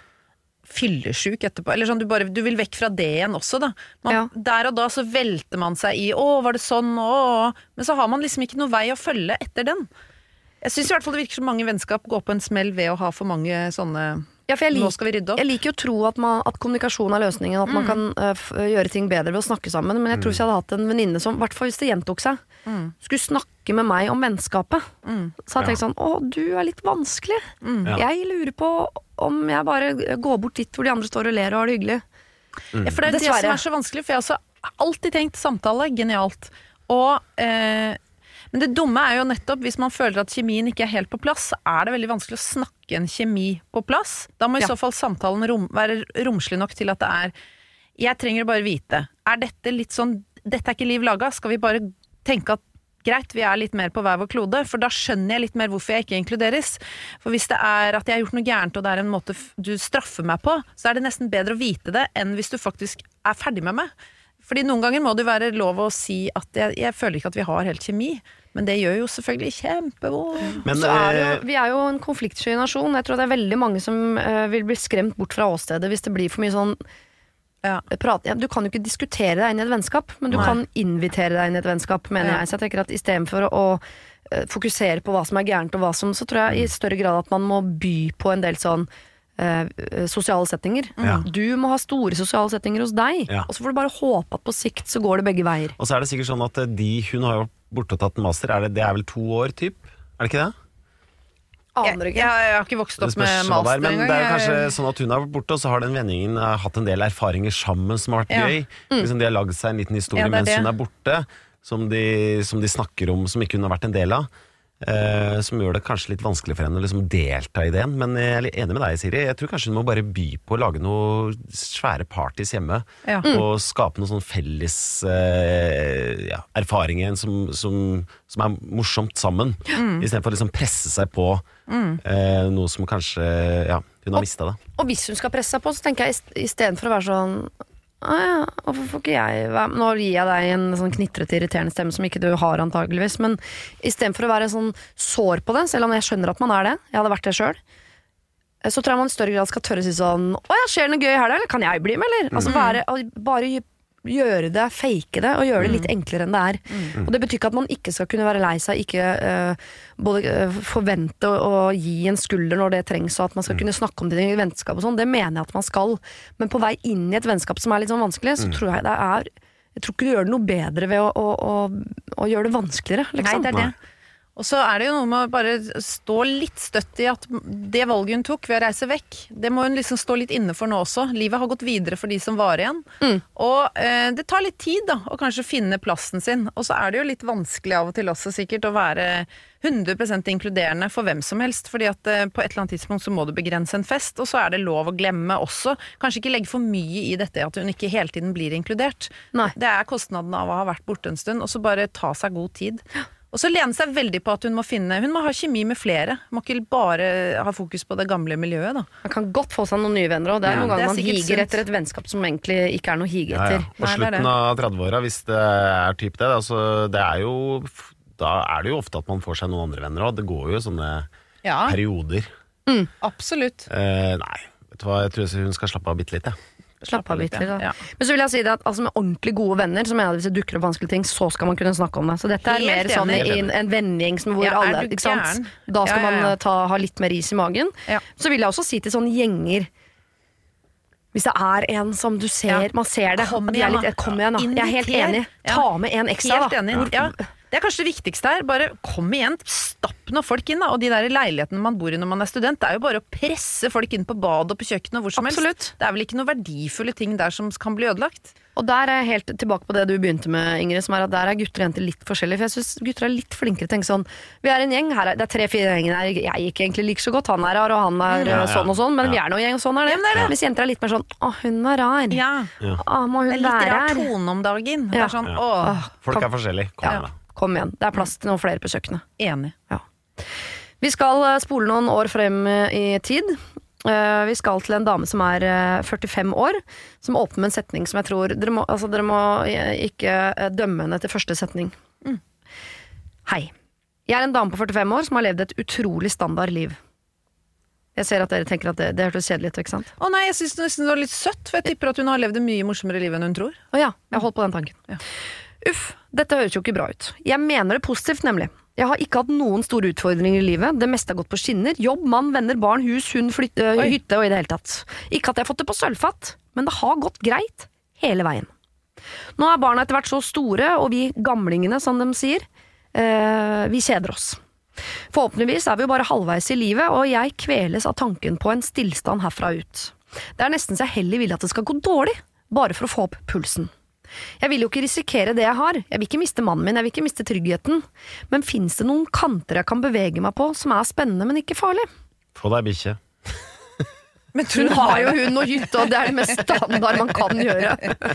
fyllesyk etterpå, eller sånn, du, bare, du vil vekk fra det igjen også da man, ja. der og da så velter man seg i å, var det sånn, å, men så har man liksom ikke noe vei å følge etter den. Jeg synes i hvert fall det virker som mange vennskap går på en smell ved å ha for mange sånne ja, for jeg lik, nå skal vi rydde opp. Jeg liker jo å tro at, man, at kommunikasjon er løsningen, at mm. man kan uh, f- gjøre ting bedre ved å snakke sammen, men jeg tror ikke jeg hadde hatt en venninne som, i hvert fall hvis det gjentok seg, mm. skulle snakke med meg om vennskapet. Mm. Så hadde jeg tenkt sånn, å, du er litt vanskelig. Mm. Jeg lurer på om jeg bare går bort dit hvor de andre står og ler og har det hyggelig. Mm. Ja, for det er det som er så vanskelig, for jeg har også alltid tenkt samtale, genialt. Og, eh, men det dumme er jo nettopp, hvis man føler at kjemien ikke er helt på plass, er det veldig vanskelig å snakke en kjemi på plass. Da må i ja. så fall samtalen rom, være romslig nok til at det er, jeg trenger bare vite, er dette litt sånn, dette er ikke liv laga, skal vi bare tenke at greit, vi er litt mer på hver vår klode, for da skjønner jeg litt mer hvorfor jeg ikke inkluderes. For hvis det er at jeg har gjort noe gærent, og det er en måte du straffer meg på, så er det nesten bedre å vite det, enn hvis du faktisk er ferdig med meg. Fordi noen ganger må det være lov å si at jeg, jeg føler ikke at vi har helt kjemi, men det gjør jo selvfølgelig kjempevondt. Men så er det jo, vi er jo en konfliktsky nasjon. Jeg tror det er veldig mange som uh, vil bli skremt bort fra åstedet hvis det blir for mye sånn Ja. prate, ja, du kan jo ikke diskutere deg inn i et vennskap, men du Nei. kan invitere deg inn i et vennskap, mener Ja. jeg. Så jeg tenker at i stedet for å, å uh, fokusere på hva som er gærent og hva som, så tror jeg i større grad at man må by på en del sånn uh, sosiale settinger. Ja. Du må ha store sosiale settinger hos deg, Ja. og så får du bare håpe at på sikt så går det begge veier. Og så er det sikkert sånn at de, hun har jo vært borte og tatt en master, er det, det er vel to år typ? Er det ikke det? Aner Jeg, ikke. jeg, jeg har ikke vokst Det opp spørs med hva det master er, men engang. det er jo Jeg- kanskje sånn at hun har vært borte, og så har den vendingen eh, hatt en del erfaringer sammen som har vært Ja. gøy. Liksom de har lagd seg en liten historie Ja, det er mens det. hun er borte, som de, som de snakker om, som ikke hun har vært en del av. Eh, som gjør det kanskje litt vanskelig for henne å liksom delta i den. Men jeg er litt enig med deg, Siri. Jeg tror kanskje hun må bare by på å lage noe svære parties hjemme. Ja. Og skape noe sånn felles eh, ja, erfaringer som, som, som er morsomt sammen. Mm. I stedet for å liksom presse seg på eh, noe som kanskje ja, hun har mistet det. Og hvis hun skal presse seg på, så tenker jeg i stedet for å være sånn ah, ja, hvorfor får ikke jeg være med? Nå gir jeg deg en sånn knitrete irriterende stemme som ikke du har antageligvis, men i stedet for å være sånn sår på det, selv om jeg skjønner at man er det, jeg hadde vært det selv, så tror jeg man i større grad skal tørre å si sånn å ja, skjer det noe gøy her da, eller kan jeg bli med, eller? Altså være, bare gjøre det, fake det, og gjøre det litt enklere enn det er. Og det betyr ikke at man ikke skal kunne være lei seg, ikke uh, både uh, forvente å, å gi en skulder når det trengs, og at man skal kunne snakke om det i vennskap og sånn, det mener jeg at man skal. Men på vei inn i et vennskap som er litt sånn vanskelig, så tror jeg det er jeg tror ikke du gjør det noe bedre ved å, å, å, å gjøre det vanskeligere, liksom. Nei, det er det. Og så er det jo noe med å bare stå litt støtt i at det valget hun tok ved å reise vekk, det må hun liksom stå litt inne for nå også. Livet har gått videre for de som var igjen. Mm. Og eh, det tar litt tid da, å kanskje finne plassen sin. Og så er det jo litt vanskelig av og til også sikkert å være hundre prosent inkluderende for hvem som helst, fordi at eh, på et eller annet tidspunkt så må du begrense en fest, og så er det lov å glemme også. Kanskje ikke legge for mye i dette at hun ikke hele tiden blir inkludert. Nei. Det er kostnaden av å ha vært borte en stund, og så bare ta seg god tid. Og så lene seg veldig på at hun må finne Hun må ha kjemi med flere. Må ikke bare ha fokus på det gamle miljøet da. Man kan godt få seg noen nye venner, og det er Ja, noen det er ganger man sikkert higer sunt. etter et vennskap som egentlig ikke er noe hige Ja, etter. ja. På Nei, det er slutten det. av trettiåra, hvis det er typ det, altså, det er jo, da er det jo ofte at man får seg noen andre venner også. Det går jo sånne Ja, perioder. absolutt. Eh, nei, vet du hva, jeg tror hun skal slappe av bitte litt, jeg. Slapp av litt, ja. da. Ja. Men så vil jeg si det at altså, med ordentlig gode venner, så mener jeg at hvis det dukker opp vanskelige ting, så skal man kunne snakke om det. Så dette er Helt mer sånn enig. i en, en vennegjeng som hvor Ja, er alle, du ikke sant? gæren? Da skal Ja, ja, ja. man eh, ta, ha litt mer is i magen. Ja. Så vil jeg også si til sånne gjenger, hvis det er en som du ser, Ja. man ser det, Kom at de er igjen, litt, da. kom igjen da. Jeg er helt Inviter. enig. Ja. Ta med en ekstra Helt da. enig. Ja. Det er kanskje det viktigste her. Bare kom igjen, stapp noen folk inn da. Og de der leilighetene man bor i når man er student, det er jo bare å presse folk inn på badet og på kjøkkenet og hvor som Absolutt. helst. Det er vel ikke noen verdifulle ting der som kan bli ødelagt. Og der er jeg helt tilbake på det du begynte med, Ingrid, som er at der er gutter og jenter litt forskjellige. For jeg synes gutter er litt flinkere til å tenke sånn, vi er en gjeng, her er, det er tre-fire gjenger her, jeg ikke egentlig liker så godt, han er rar, og han er Ja, ja. eh, sånn og sånn, men Ja. vi er noen gjeng, og sånn er det. Ja, men det er det. Mens jenter er litt mer sånn, å, hun var rar. Ja, Å, må det hun er litt være rar her? tone om dagen. Det Ja. er sånn, Ja. åh, Åh, Folk kom, er forskjellige. Kom Ja. igjen, da. kom igjen, det er plass til noen flere på kjøkkenet. enig. Ja. Vi skal eh, spole noen år frem eh, i tid. Eh, vi skal til en dame som er eh, førtifem år, som åpner med en setning som jeg tror Dere må, altså, dere må eh, ikke eh, dømme henne etter første setning. Hei. Jeg er en dame på førtifem år som har levd et utrolig standard liv. Jeg ser at dere tenker at det, det hørtes kjedelig ut, ikke sant? Å nei, jeg synes nesten det var litt søtt, for jeg tipper at hun har levd et mye morsommere liv enn hun tror. Å ja, jeg holdt på den tanken. Ja. Uff, dette høres jo ikke bra ut. Jeg mener det positivt, nemlig. Jeg har ikke hatt noen store utfordringer i livet. Det meste har gått på skinner. Jobb, mann, venner, barn, hus, hund, flytte, Oi. hytte og i det hele tatt. Ikke at jeg har fått det på sølvfatt, men det har gått greit hele veien. Nå er barna etter hvert så store, og vi gamlingene, som de sier, eh, vi kjeder oss. Forhåpentligvis er vi jo bare halvveis i livet, og jeg kveles av tanken på en stillstand herfra ut. Det er nesten så jeg heller vil at det skal gå dårlig, bare for å få opp pulsen. Jeg vil jo ikke risikere det jeg har. Jeg vil ikke miste mannen min, jeg vil ikke miste tryggheten. Men finnes det noen kanter jeg kan bevege meg på som er spennende, men ikke farlig? Få deg bikkje. Men Hun har jo hund og hytte, og det er det mest standard man kan gjøre.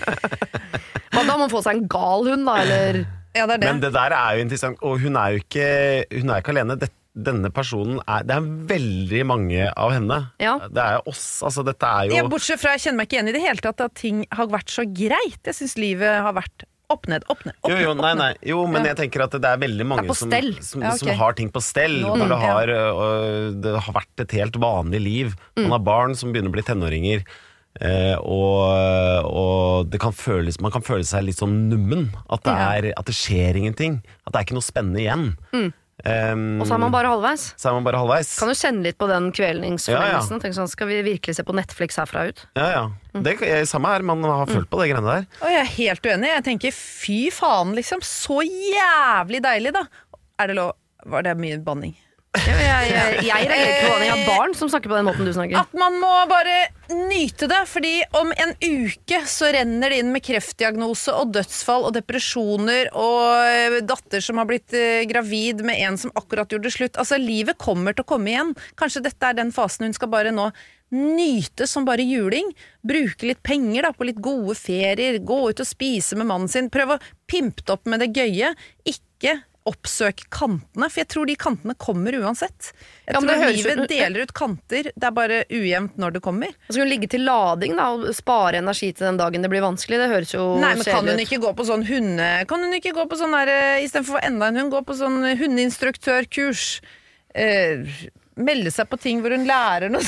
Men da må man få seg en gal hund, da, eller Ja, det er det. Men det der er jo interessant, og hun er jo ikke, hun er ikke alene. Det, denne personen er, det er veldig mange av henne. Ja. Det er jo oss, altså dette er jo Ja, bortsett fra jeg kjenner meg ikke igjen i det hele tatt at ting har vært så greit. Jeg synes livet har vært opp ned, opp ned, opp Jo, ned. jo, nei, nei. jo, men Ja. jeg tenker at det er veldig mange Det er på som, stell. som, Ja, ok. som har ting på stell. Nå, Når det ja. har, øh, det har vært et helt vanlig liv. Man har barn som begynner å bli tenåringer. Uh, og, og det kan føles, man kan føle seg litt sånn nummen. At det, er, at det skjer ingenting. At det er ikke noe spennende igjen. Mm. Um, og så er man bare halvveis. Så er man bare halvveis. Kan du kjenne litt på den kvelningsfornemmelsen? Ja, ja. Tenk sånn, skal vi virkelig se på Netflix herfra ut? Ja, ja. Det er samme her, man har følt på det greiene der. Og jeg er helt uenig. Jeg tenker fy faen, liksom. Så jævlig deilig, da. Er det lov? Var det mye banning? Ja, jeg, jeg, jeg reagerer ikke på banning av barn som snakker på den måten du snakker. At man må bare nyte det, fordi om en uke så renner det inn med kreftdiagnose og dødsfall og depresjoner og datter som har blitt uh, gravid med en som akkurat gjorde det slutt. Altså, livet kommer til å komme igjen. Kanskje dette er den fasen hun skal bare nå nyte som bare juling. Bruke litt penger da, på litt gode ferier, gå ut og spise med mannen sin, prøve å pimpe det opp med det gøye. Ikke oppsøke kantene, for jeg tror de kantene kommer uansett. Jeg ja, tror høres, livet deler ut kanter, det er bare ujevnt når det kommer. Og så kan hun ligge til lading da, og spare energi til den dagen det blir vanskelig, det høres jo Nei, men kan hun ut. ikke gå på sånn hunde... Kan hun ikke gå på sånn her, i stedet for enda en hund, gå på sånn hundeinstruktørkurs? Eh, melde seg på ting hvor hun lærer noe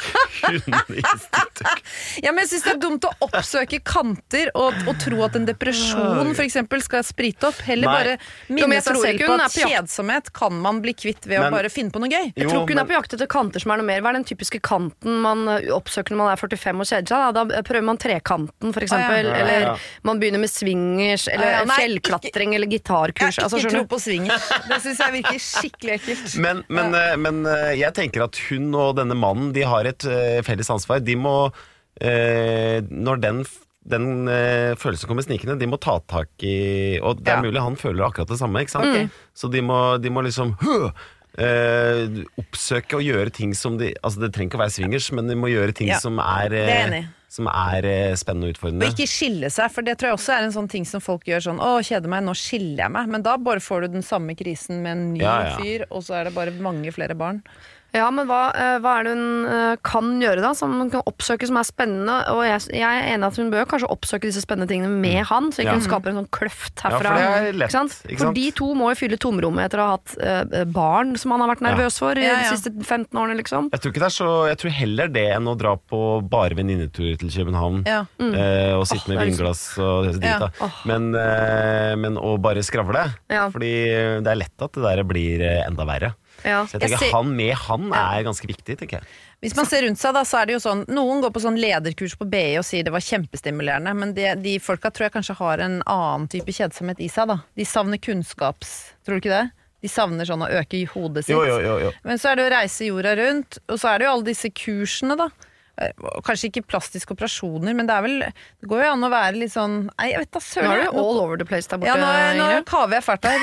ja, men jeg synes det er dumt å oppsøke kanter og, og tro at en depresjon for eksempel skal sprite opp. Heller Nei. bare minne seg selv på at på kjedsomhet kan man bli kvitt ved men, å bare finne på noe gøy. Jeg jo, tror ikke hun men, er på jakt etter kanter som er noe mer. Hva er den typiske kanten man oppsøker når man er førtifem og kjeder seg? Da, da prøver man trekanten for eksempel, Ah, ja. eller Ja, ja. man begynner med swingers, eller Ah, ja. Nei, fjellklatring, ikke, eller gitarkurs. Jeg Altså, ikke skjønner tro på svinger. Det synes jeg virker skikkelig ekkelt. Men, men, eh, men eh, jeg tenker at hun og denne mannen, de har et eh, felles ansvar. De må, eh, når den, den eh, følelsen kommer snikende, de må ta tak i, og det er Ja. mulig han føler akkurat det samme, ikke sant? Mm. Så de må, de må liksom hø, eh, oppsøke og gjøre ting som de, altså det trenger ikke å være swingers, men de må gjøre ting Ja, som er, det er eh, enig. som er eh, spennende og utfordrende. Og ikke skille seg, for det tror jeg også er en sånn ting som folk gjør sånn, å, kjeder meg, nå skiller jeg meg. Men da bare får du den samme krisen med en ny Ja, ja. fyr, og så er det bare mange flere barn. Ja, men hva, eh, hva er det hun eh, kan gjøre da, som hun kan oppsøke som er spennende? Og jeg, jeg er enig at hun bør kanskje oppsøke disse spennende tingene med han, så ikke Ja. hun skaper en sånn kløft Ja, herfra. for det er lett, ikke sant? ikke For sant? de to må jo fylle tomrommet etter å ha hatt eh, barn som han har vært nervøs for i Ja, ja. de siste femten årene, liksom. Jeg tror ikke det er så, jeg tror heller det enn å dra på bare venninnetur til København. Ja. Eh, og sitte Åh, med det er vinglass og disse Ja. drita. Men, eh, men å bare skravle. Ja. Fordi det er lett at det der blir eh, enda verre. Ja. Så jeg tenker Jeg ser- han med han er ganske viktig, tenker jeg. Hvis man ser rundt seg da, så er det jo sånn, noen går på sånn lederkurs på B I og sier det var kjempestimulerende, men det, de folka tror jeg kanskje har en annen type kjedsomhet i seg da. De savner kunnskaps, tror du ikke det? De savner sånn å øke i hodet sitt. Jo, jo, jo, jo. Men så er det å reise jorda rundt, og så er det jo alle disse kursene da. Eh, Kanskje ikke plastiske operasjoner, men det er vel, det går jo an å være litt sånn, nei, jeg vet da, Nå søren. er du all over the place der borte. Ja, nå, nå Ingrid. kaver jeg fælt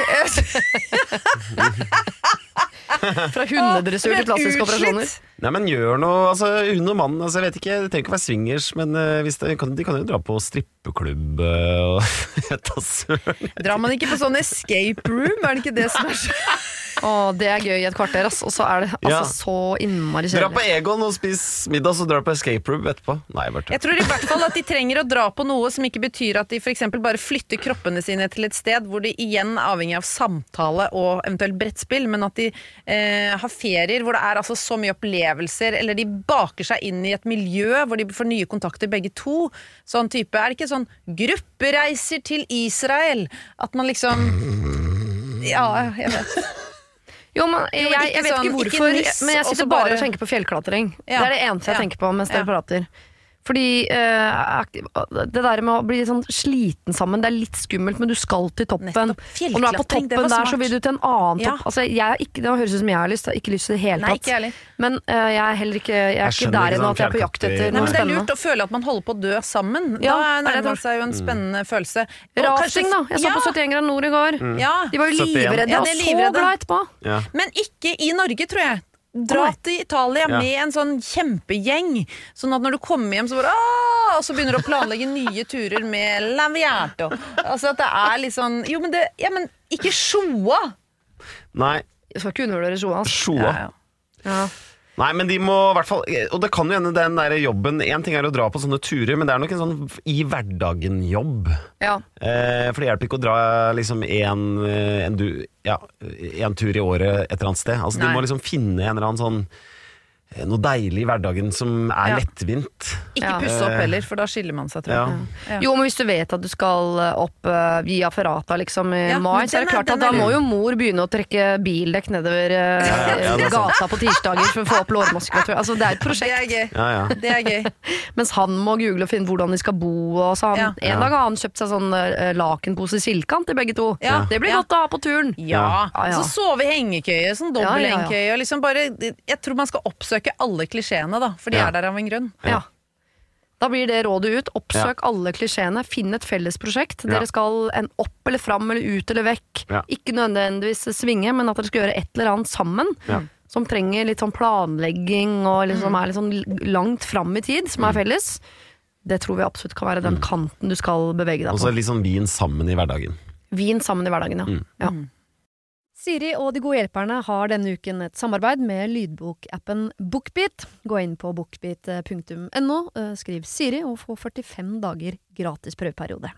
her. Fra hundedressur til plastiske operasjoner. Nei, men gjør noe, altså hun og mannen, altså jeg vet ikke, det trenger ikke å være swingers, men eh, hvis det, kan, de kan jo dra på strippeklubb eh, og vet da søren. Drar man ikke på sånn escape room? Er det ikke det som er så... Å, det er gøy i et kvarter, ass. Og så er det altså Ja. så innmari Dra på kjedelig. Egon og spis middag, så drar du på escape room etterpå. Nei, bare Jeg tror i hvert fall at de trenger å dra på noe som ikke betyr at de for eksempel bare flytter kroppene sine til et sted hvor de igjen er avhengig av samtale og eventuelt brettspill, men at de eh, har ferier hvor det er altså så mye opplevelser, eller de baker seg inn i et miljø hvor de får nye kontakter begge to. Sånn type, er det ikke sånn gruppereiser til Israel? At man liksom... Ja, jeg vet. Jo, men jeg, Jo, jeg, ikke jeg vet sånn- ikke ikke hvorfor, niss, men jeg og så sitter bare bare- og tenker på fjellklatring. Ja. Det er det eneste jeg Ja. tenker på mens dere Ja. prater. Fordi eh, aktiv- det der med å bli sånn sliten sammen, det er litt skummelt, men du skal til toppen. Nettopp. Og når du er på Fjellklatring, det toppen var der, så smart. vil du til en annen Ja. topp. Altså, jeg har ikke, det høres ut som jeg har lyst, jeg har ikke lyst til det hele Nei, tatt. ikke jeg heller. Men eh, jeg er heller ikke, jeg er Jeg ikke skjønner der ikke ennå sånn at jeg er på jakt etter fjellklatring. Nei, noe men det er lurt spennende. å føle at man holder på å dø sammen. Ja, Da det er nærmer det man seg jo en spennende følelse. Og Rafting, kanskje- da. Jeg så på Ja. syttien grader nord i går. Ja. De var jo syttien. livredde, Ja, og de er så livredde. glad etterpå. Ja. Men ikke i Norge, tror jeg. Dra til Italia Ja. med en sånn kjempegjeng, sånn at når du kommer hjem så bare «Åh!» og så begynner du å planlegge nye turer med Laviato. Altså at det er litt sånn, jo men det, ja men ikke sjoa. Nei, Jeg skal ikke undervurdere Joa. Altså. sjoa. Ja, ja. Ja. Nei, men de må i hvert fall, og det kan jo hende den der jobben, en ting er å dra på sånne turer, men det er nok en sånn i hverdagen jobb. Ja. Eh, for det hjelper ikke å dra liksom en, en, du, ja, en tur i året et eller annet sted. Altså, Nei. de må liksom finne en eller annen sånn noe deilig i hverdagen som er Ja. lettvint. Ikke Ja. pusse opp heller, for da skiller man seg, tror jeg. Ja. Ja. Jo, men hvis du vet at du skal opp uh, via Ferrata liksom i Ja, mai, men så er det den er- klart den at da er må lur. jo mor begynne å trekke bildekk nedover uh, ja, ja, det er sant. gata på tirsdager for å få opp lårmuskulatur. Altså, det er et Det prosjekt. er gøy. Ja, ja. Det er gøy. Mens han må google og finne hvordan de skal bo. Og så han, Ja. En Ja. dag har han kjøpt seg sånn uh, lakenpose silkant til begge to. Ja. Det blir Ja. godt å ha på turen. Ja, Ja, ja. så sove i hengekøye, sånn Ja, ja, ja. dobbelthengekøye. Liksom bare, jeg tror man skal oppsøke alle klisjeene, da, for de Ja. er der av en grunn. Ja. Da blir det rådet ut. Oppsøk alle klisjeene. Finn et felles prosjekt. Ja. Dere skal en opp eller fram eller ut eller vekk. Ja. Ikke nødvendigvis svinge, men at dere skal gjøre et eller annet sammen. Ja. Som trenger litt sånn planlegging og liksom er litt sånn langt fram i tid, som er felles. Det tror vi absolutt kan være den kanten du skal bevege deg Og så på. litt sånn vin sammen i hverdagen. Vin sammen i hverdagen, ja. Mm. ja. Siri og De gode hjelperne har denne uken et samarbeid med lydbokappen Bookbeat. Gå inn på bookbeat punktum no, skriv Siri og få førtifem dager gratis prøveperiode.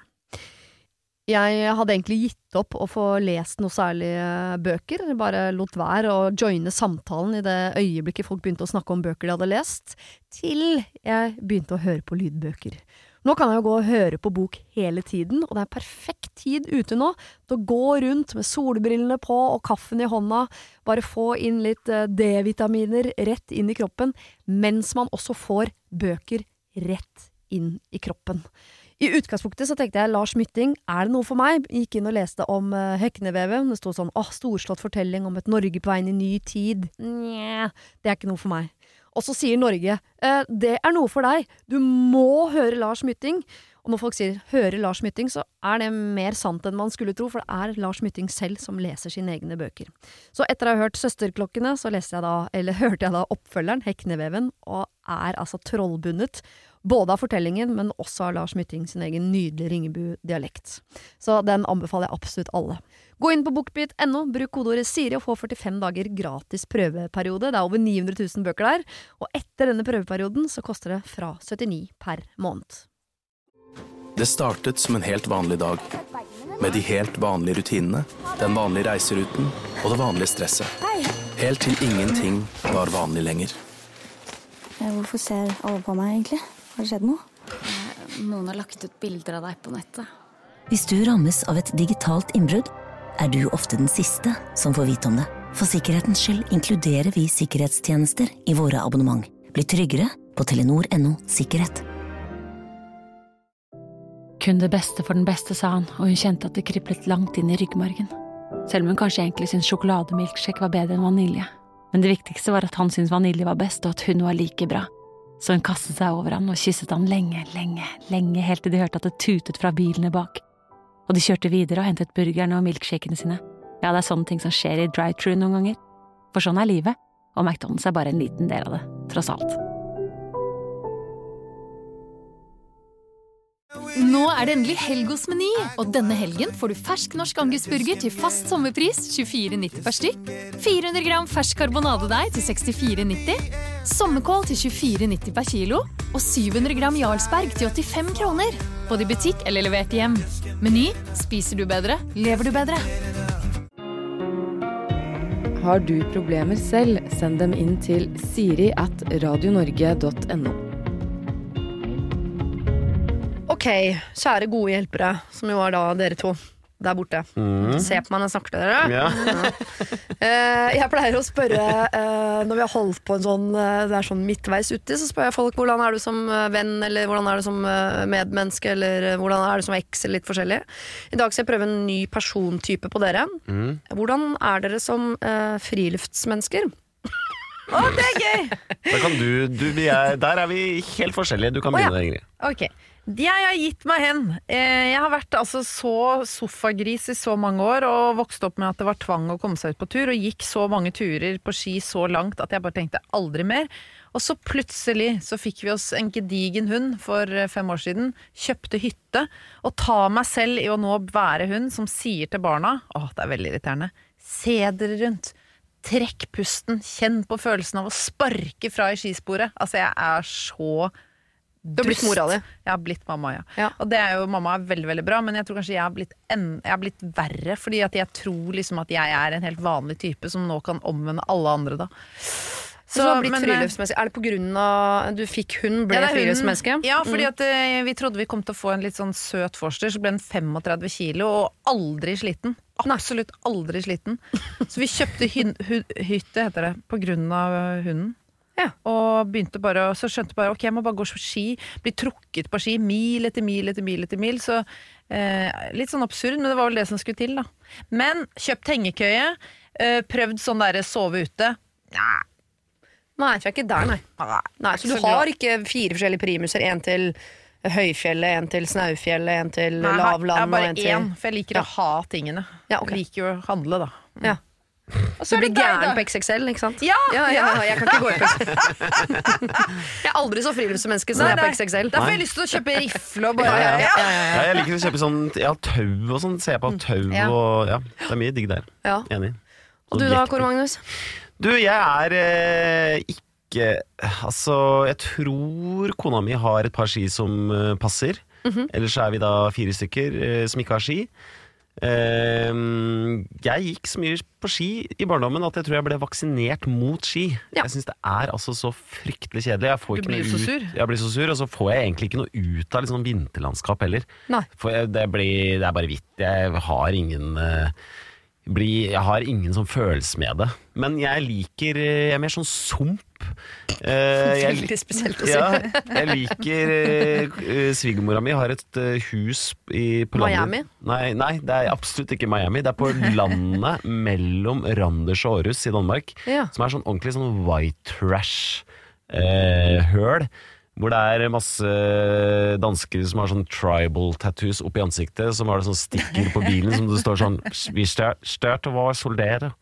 Jeg hadde egentlig gitt opp å få lest noe særlige bøker, bare lot være å joine samtalen i det øyeblikket folk begynte å snakke om bøker de hadde lest, til jeg begynte å høre på lydbøker. Nå kan jeg jo gå og høre på bok hele tiden, og det er perfekt tid ute nå til å gå rundt med solbrillene på og kaffen i hånda, bare få inn litt eh, D-vitaminer rett inn i kroppen, mens man også får bøker rett inn i kroppen. I utgangspunktet så tenkte jeg, Lars Mytting, er det noe for meg? Gikk inn og leste om uh, Heknevevet, det stod sånn, åh, storslått fortelling om et Norge på vei inn i ny tid. Nja, det er ikke noe for meg. Og så sier Norge, eh, det er noe for deg, du må høre Lars Mytting. Og når folk sier høre Lars Mytting, så er det mer sant enn man skulle tro, for det er Lars Mytting selv som leser sine egne bøker. Så etter å ha hørt Søsterklokkene, så leste jeg da, eller hørte jeg da oppfølgeren, Hekneveven, og er altså trollbundet, både av fortellingen, men også av Lars Mytting sin egen nydelige Ringebu-dialekt. Så den anbefaler jeg absolutt alle. Gå inn på bookbeat punktum no, bruk kodeordet Siri og få førtifem dager gratis prøveperiode. Det er over ni hundre tusen bøker der, og etter denne prøveperioden så koster det fra syttini per måned. Det startet som en helt vanlig dag, med de helt vanlige rutinene, den vanlige reiseruten og det vanlige stresset. Helt til ingenting var vanlig lenger. Hvorfor ser alle på meg egentlig? Har det skjedd noe? Noen har lagt ut bilder av deg på nettet. Hvis du rammes av et digitalt innbrudd, er du ofte den siste som får vite om det. For sikkerhetens skyld inkluderer vi sikkerhetstjenester i våre abonnement. Bli tryggere på telenor punktum no sikkerhet. Kun det beste for den beste, sa han, og hun kjente at det kriblet langt inn i ryggmargen. Selv om hun kanskje egentlig syntes sjokolademilkshake var bedre enn vanilje. Men det viktigste var at han syntes vanilje var best, og at hun var like bra. Så hun kastet seg over han og kysset han lenge, lenge, lenge, helt til de hørte at det tutet fra bilene bak. Og de kjørte videre og hentet burgerne og milkshakene sine. Ja, det er sånne ting som skjer i drive-thru noen ganger. For sånn er livet, og McDonald's er bare en liten del av det, tross alt. Nå er det endelig helg hos Meny, og denne helgen får du fersk norsk angusburger til fast sommerpris tjuefire nitti per stykk, fire hundre gram fersk karbonadedeig til sekstifire nitti, sommerkål til tjuefire nitti per kilo, og syv hundre gram Jarlsberg til åttifem kroner, både i butikk eller levert hjem. Meny, spiser du bedre, lever du bedre. Har du problemer selv, send dem inn til siri at radionorge punktum no. Ok, kjære gode hjelpere, som jo er da dere to der borte. Mm. Se på meg når jeg snakker til dere. Ja. Eh, jeg pleier å spørre, eh, når vi har holdt på en sånn, eh, det er sånn midtveis ute, så spør jeg folk hvordan er du som eh, venn, eller hvordan er du som eh, medmenneske, eller eh, hvordan er du som eks, eller litt forskjellig. I dag skal jeg prøve en ny persontype på dere. Mm. Hvordan er dere som eh, friluftsmennesker? Å, det er gøy! Da kan du, du vi er, der er vi helt forskjellige. Du kan Å, ja. begynne, Ingrid. Ok, jeg har gitt meg hen. Jeg har vært altså så sofagris i så mange år, og vokst opp med at det var tvang å komme seg ut på tur, og gikk så mange turer på ski så langt at jeg bare tenkte aldri mer. Og så plutselig så fikk vi oss en gedigen hund for fem år siden, kjøpte hytte, og ta meg selv i å nå være hund som sier til barna, åh, det er veldig irriterende, se dere rundt, trekk pusten, kjenn på følelsen av å sparke fra i skisporet. Altså jeg er så Du har blitt mora di. Jeg har blitt mamma, ja. Ja. Og det er jo, mamma er veldig, veldig bra, men jeg tror kanskje jeg har blitt, en, jeg har blitt verre, fordi at jeg tror liksom at jeg er en helt vanlig type som nå kan omvende alle andre da. Så, så du har blitt friluftsmenneske. Er det på grunn av du fikk hund, ble ja, friluftsmenneske? Ja, fordi at uh, vi trodde vi kom til å få en litt sånn søt forster, så ble den femogtredve kilo og aldri sliten. Absolutt aldri sliten. Så vi kjøpte hy- hy- hytte, heter det, på grunn av hunden. Ja. Og begynte bare, så skjønte bare, ok, jeg må bare gå på ski, bli trukket på ski, mil etter mil etter mil etter mil, så eh, litt sånn absurd, men det var vel det som skulle til da. Men kjøpt hengekøye, eh, prøvd sånn der sove ute, nei. Nei, jeg tror ikke der, nei. Nei, så du så har ikke fire forskjellige primuser, en til Høyfjellet, en til Snaufjellet, en til nei, Lavland jeg har bare og en til... en, for jeg liker ja. å ha tingene. Ja, okay. Jeg liker jo å handle da. Mm. Ja. Og så du blir gæren på X X L, ikke sant? Ja, ja, ja, ja jeg kan ikke gå i X X L. Jeg er aldri så friluftsmenneske som jeg er på X X L. Derfor har jeg lyst til å kjøpe rifle og bare... Ja, ja, ja. Ja, ja, ja. Jeg liker å kjøpe sånn, ja, tau og sånn, ser jeg på tau ja. og ja, det er mye digg der. Ja. Enig. Og du da, Kåre Magnus? Du, jeg er eh, ikke Altså, jeg tror kona mi har et par ski som uh, passer. Mm-hmm. Ellers er vi da fire stykker uh, som ikke har ski. Uh, jeg gikk så mye på ski i barndommen at jeg tror jeg ble vaksinert mot ski. Ja. Jeg synes det er altså så fryktelig kjedelig. Jeg får du ikke blir noe så ut, sur. Jeg blir så sur, og så får jeg egentlig ikke noe ut av liksom vinterlandskap heller. Nei. For jeg, det, blir, det er bare hvitt. Jeg har ingen... Uh, Bli, jeg har ingen sånn følelse med det. Men jeg liker Jeg er mer sånn sump. uh, jeg, Veldig spesielt å si. Ja, jeg liker uh, Svigermora mi har et uh, hus i, på Miami? landet. Nei, nei, det er absolutt ikke Miami. Det er på landet mellom Randers og Aarhus i Danmark. Ja. Som er sånn ordentlig sånn white trash uh, høl. Hvor det er masse dansker som har sånn tribal tattoos oppi ansiktet, som har det sånn stikker på bilen som det står sånn Vi størt å være soldater.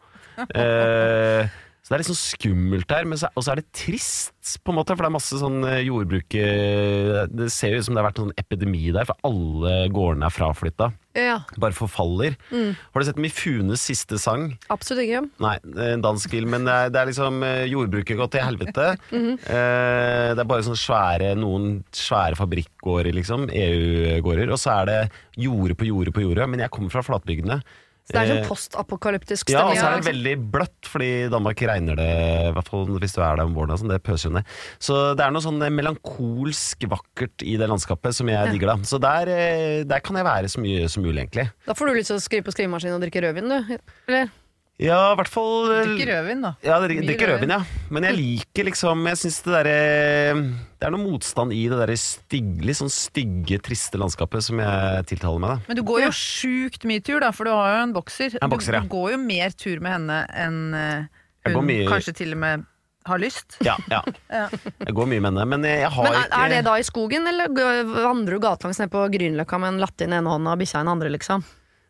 Eh, så det er litt sånn skummelt der, men så, og så er det trist på en måte, for det er masse sånn jordbruk. Det ser jo ut som det har vært en sånn epidemi der, for alle gårdene er fraflytta. Ja. Bare forfaller. Mm. Har du sett Mifunes siste sang? Absolutt ikke. Nei, en dansk film, men det er, det er liksom jordbruket gått til helvete. Mm-hmm. eh, det er bare sånne svære, noen svære fabrikkgårder, liksom, E U-gårder, og så er det jorde på jorde på jorde, men jeg kommer fra flatbygdene. Så det er sånn postapokalyptisk Ja, stemning. og så er det veldig bløtt, fordi i Danmark regner det, i hvert fall hvis du er der om våren, sånn, det pøser jo ned. Så det er noe sånn melankolsk vakkert i det landskapet som jeg digger da. Så der, der kan jeg være så mye som mulig, egentlig. Da får du lyst til å skrive på skrivemaskinen og drikke rødvin, du? Eller? Ja, i hvert fall Drikker rødvin da. Ja, drikker rødvin, ja. Men jeg liker liksom, jeg synes det der det er noe motstand i det der stygge, sånn stygge, triste landskapet som jeg tiltaler med det. Men du går jo sjukt mye tur da, for du har jo en bokser. En bokser, ja. Du, du går jo mer tur med henne enn uh, Jeg går hun mye- kanskje til og med har lyst. Ja, ja. Ja. Jeg går mye med henne, men jeg har Men er, ikke er det da i skogen, eller går- vandrer du gatelangs ned på Grünerløkka med en latte i den ene hånda og bikkja i den andre, liksom?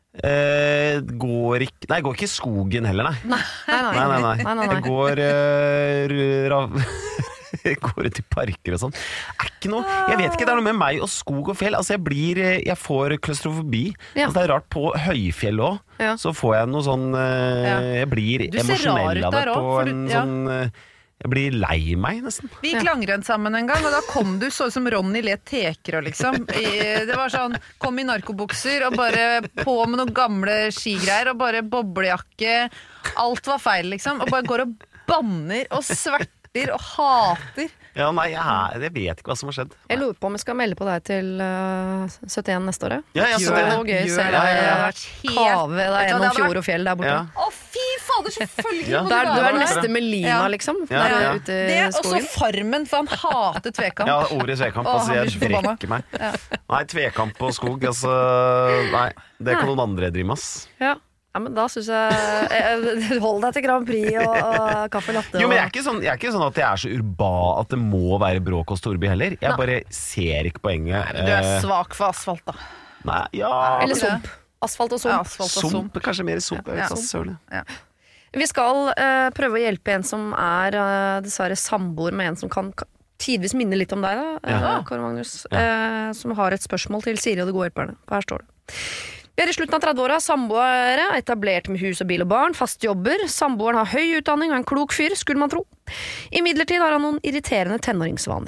Eh, går ikke Nei, jeg går ikke i skogen heller, nei. Nei, nei, nei. Nei, nei, nei. Nei, nei, nei. Jeg går eh, r- ra- Jeg går ut i parker og sånn. Er ikke noe Jeg vet ikke, det er noe med meg og skog og fjell. Altså, jeg blir eh, Jeg får klaustrofobi. Ja. Altså, det er rart på høyfjell òg. Ja. Så får jeg noe sånn eh, Ja. Jeg blir Du ser rar emosjonell ut av det der på også, for en du- ja. sånn eh, Jeg blir lei meg, nesten. Vi gikk langrenn sammen en gang, og da kom du så ut som Ronny Le Tekerå, liksom. I, det var sånn, kom i narkobukser og bare på med noen gamle skigreier, og bare boblejakke. Alt var feil, liksom. Og bare går og banner og sverter og hater. Ja, nei, jeg, er- jeg vet ikke hva som har skjedd. Jeg lurer på om jeg skal melde på deg til uh, syttien neste år. Ja, ja, så så det- det er gøy å gjør se det. deg Ja, ja, ja. kave deg Vet du hva, det gjennom hadde fjord vært- og fjell der borte. Ja. Å, fy fader, selvfølgelig! Ja. må Der, du du være er der. neste Melina, Ja. liksom. Ja, Der ja. ute i Det, og så skogen. Farmen, for han hater tvekamp. Ja, ordet tvekamp. Å, Altså, han jeg blir så forbanna. brekker meg. Nei, tvekamp og skog, altså. Nei, det kan noen andre drive med, ass. Ja. Ja, men da synes jeg eh, Hold deg til Grand Prix og, og kaffe latte. Jo, men jeg er, og- ikke sånn, jeg er ikke sånn at jeg er så urba at det må være bråk og storby heller. Jeg Nei. bare ser ikke poenget. Men du er Eh, svak for asfalt, da. Nei, ja Eller det- sump. Asfalt og sump. Ja, asfalt og sump. Sump, kanskje mer sump. Ja. Ja. Søren. Vi skal eh, prøve å hjelpe en som er eh, dessverre samboer med en som kan ka- tidvis minne litt om deg, da, eh, Ja. Kåre Magnus. Eh, som har et spørsmål til Siri og de gode hjelperne. Her står det. Vi er i slutten av trettiåra, samboere, etablert med hus og bil og barn, fast jobber. Samboeren har høy utdanning og en klok fyr, skulle man tro. Imidlertid har han noen irriterende tenåringsvaner.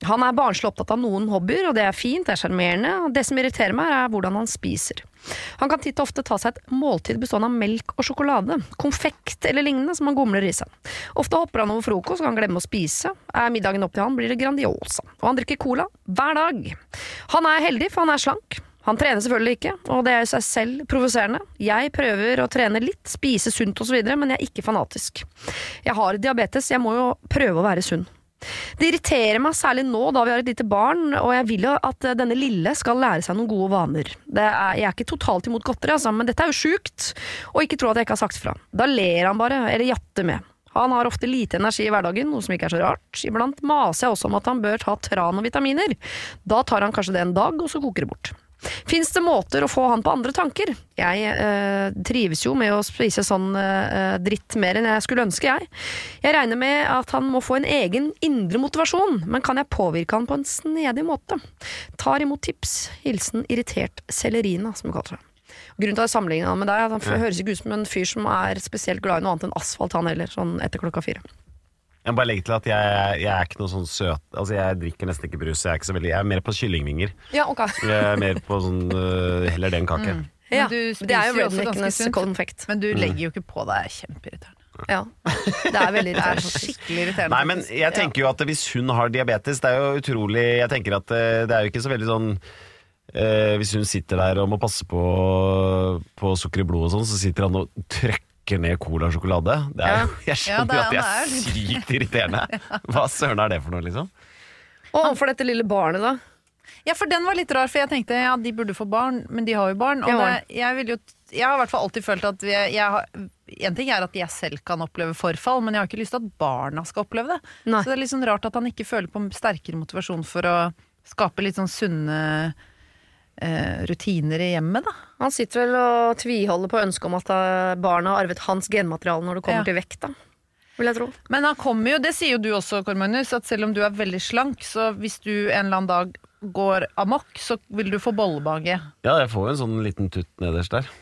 Han er barnslig opptatt av noen hobbyer, og det er fint, det er charmerende. Det som irriterer meg er hvordan han spiser. Han kan titt og ofte ta seg et måltid bestående av melk og sjokolade, konfekt eller lignende som han gomler i seg. Ofte hopper han over frokost, og han glemmer å spise. Er middagen opp til han, blir det Grandiosa. Og han drikker cola hver dag. Han er heldig, for han er slank. Han trener selvfølgelig ikke, og det er i seg selv provoserende. Jeg prøver å trene litt, spise sunt og så videre, men jeg er ikke fanatisk. Jeg har diabetes, jeg må jo prøve å være sunn. Det irriterer meg særlig nå da vi har et lite barn, og jeg vil jo at denne lille skal lære seg noen gode vaner. Det er, jeg er ikke totalt imot godteri, altså, men dette er jo sjukt, og ikke tro at jeg ikke har sagt fra. Da ler han bare, eller jatter med. Han har ofte lite energi i hverdagen, noe som ikke er så rart. Iblant maser jeg også om at han bør ta tran og vitaminer. Da tar han kanskje det en dag, og så koker det bort. Finns det måter å få han på andre tanker? Jeg eh, trives jo med å spise sånn eh, dritt mer enn jeg skulle ønske jeg. Jeg regner med at han må få en egen indre motivasjon, men kan jeg påvirke han på en snedig måte? Tar imot tips. Hilsen irritert Celerina, som hun kaller seg. Grunnen til å sammenligne han med deg er at han ja. høres ikke ut som en fyr som er spesielt glad i noe annet enn asfalt han heller, sånn etter klokka fire. Jeg bare legger til at jeg, jeg er ikke noe sånn søt. Altså jeg drikker nesten ikke brus. Jeg er, ikke så veldig, jeg er mer på kyllingvinger. Ja, ok. Jeg er mer på sånn uh, heller den kake. Mm. Ja, det er jo redneckenes konfekt. Men du legger jo ikke på deg, kjempeirriterende. Ja, det er veldig irriterende. Det er skikkelig irriterende. Nei, men jeg tenker jo at hvis hun har diabetes, det er jo utrolig. Jeg tenker at det er jo ikke så veldig sånn uh, hvis hun sitter der og må passe på, på sukker i blodet og sånn, så sitter han og trøkker ned cola og sjokolade. Det er, ja. Jeg skjønner ja, det, at det er sykt irriterende. Hva søren er det for noe, liksom? Og for dette lille barnet, da? Ja, for den var litt rar, for jeg tenkte ja, de burde få barn, men de har jo barn. Og ja. det, jeg, vil jo, jeg har i hvert fall alltid følt at vi, jeg har, en ting er at jeg selv kan oppleve forfall, men jeg har ikke lyst til at barna skal oppleve det. Nei. Så det er litt sånn rart at han ikke føler på sterkere motivasjon for å skape litt sånn sunne Eh, rutiner i hjemmet da. Han sitter vel og tviholder på ønsket om at barna har arvet hans genmateriale når det kommer ja. til vekt da, vil jeg tro. Men han kommer jo, det sier jo du også, Kåre Magnus, at selv om du er veldig slank, så hvis du en eller annen dag går amok, så vil du få bollebage. Ja, jeg får jo en sånn liten tutt nederst der.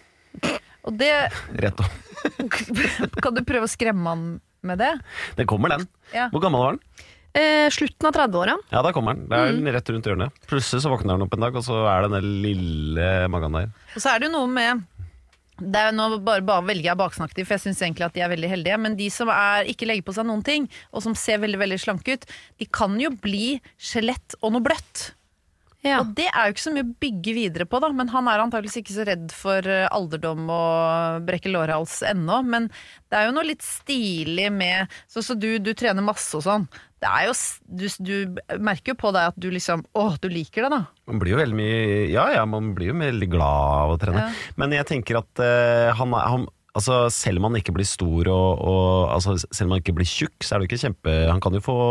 Og det rett opp. Kan du prøve å skremme han med det? Det kommer den. Ja. Hvor gammel var den? Eh, slutten av tredve-åra. Ja, da kommer den. Det er mm. rett rundt hjørnet. Plutselig så våkner den opp en dag, og så er det den lille magen der. Og så er det jo noe med det er jo nå bare, bare velger jeg baksnaktig, for jeg synes egentlig at de er veldig heldige, men de som er, ikke legger på seg noen ting, og som ser veldig, veldig slanke ut, de kan jo bli skjelett og noe bløtt. Ja. Og det er jo ikke så mye å bygge videre på da, men han er antageligvis ikke så redd for alderdom og brekke lårhals ennå, men det er jo noe litt stilig med, så, så du, du trener masse og sånn, det er jo, du, du merker jo på deg at du liksom, åh, du liker det da. Man blir jo veldig mye, ja, ja, man blir jo veldig glad av å trene, ja. Men jeg tenker at uh, han, han altså, selv om han ikke blir stor og, og altså, selv om han ikke blir tjukk, så er det jo ikke kjempe, han kan jo få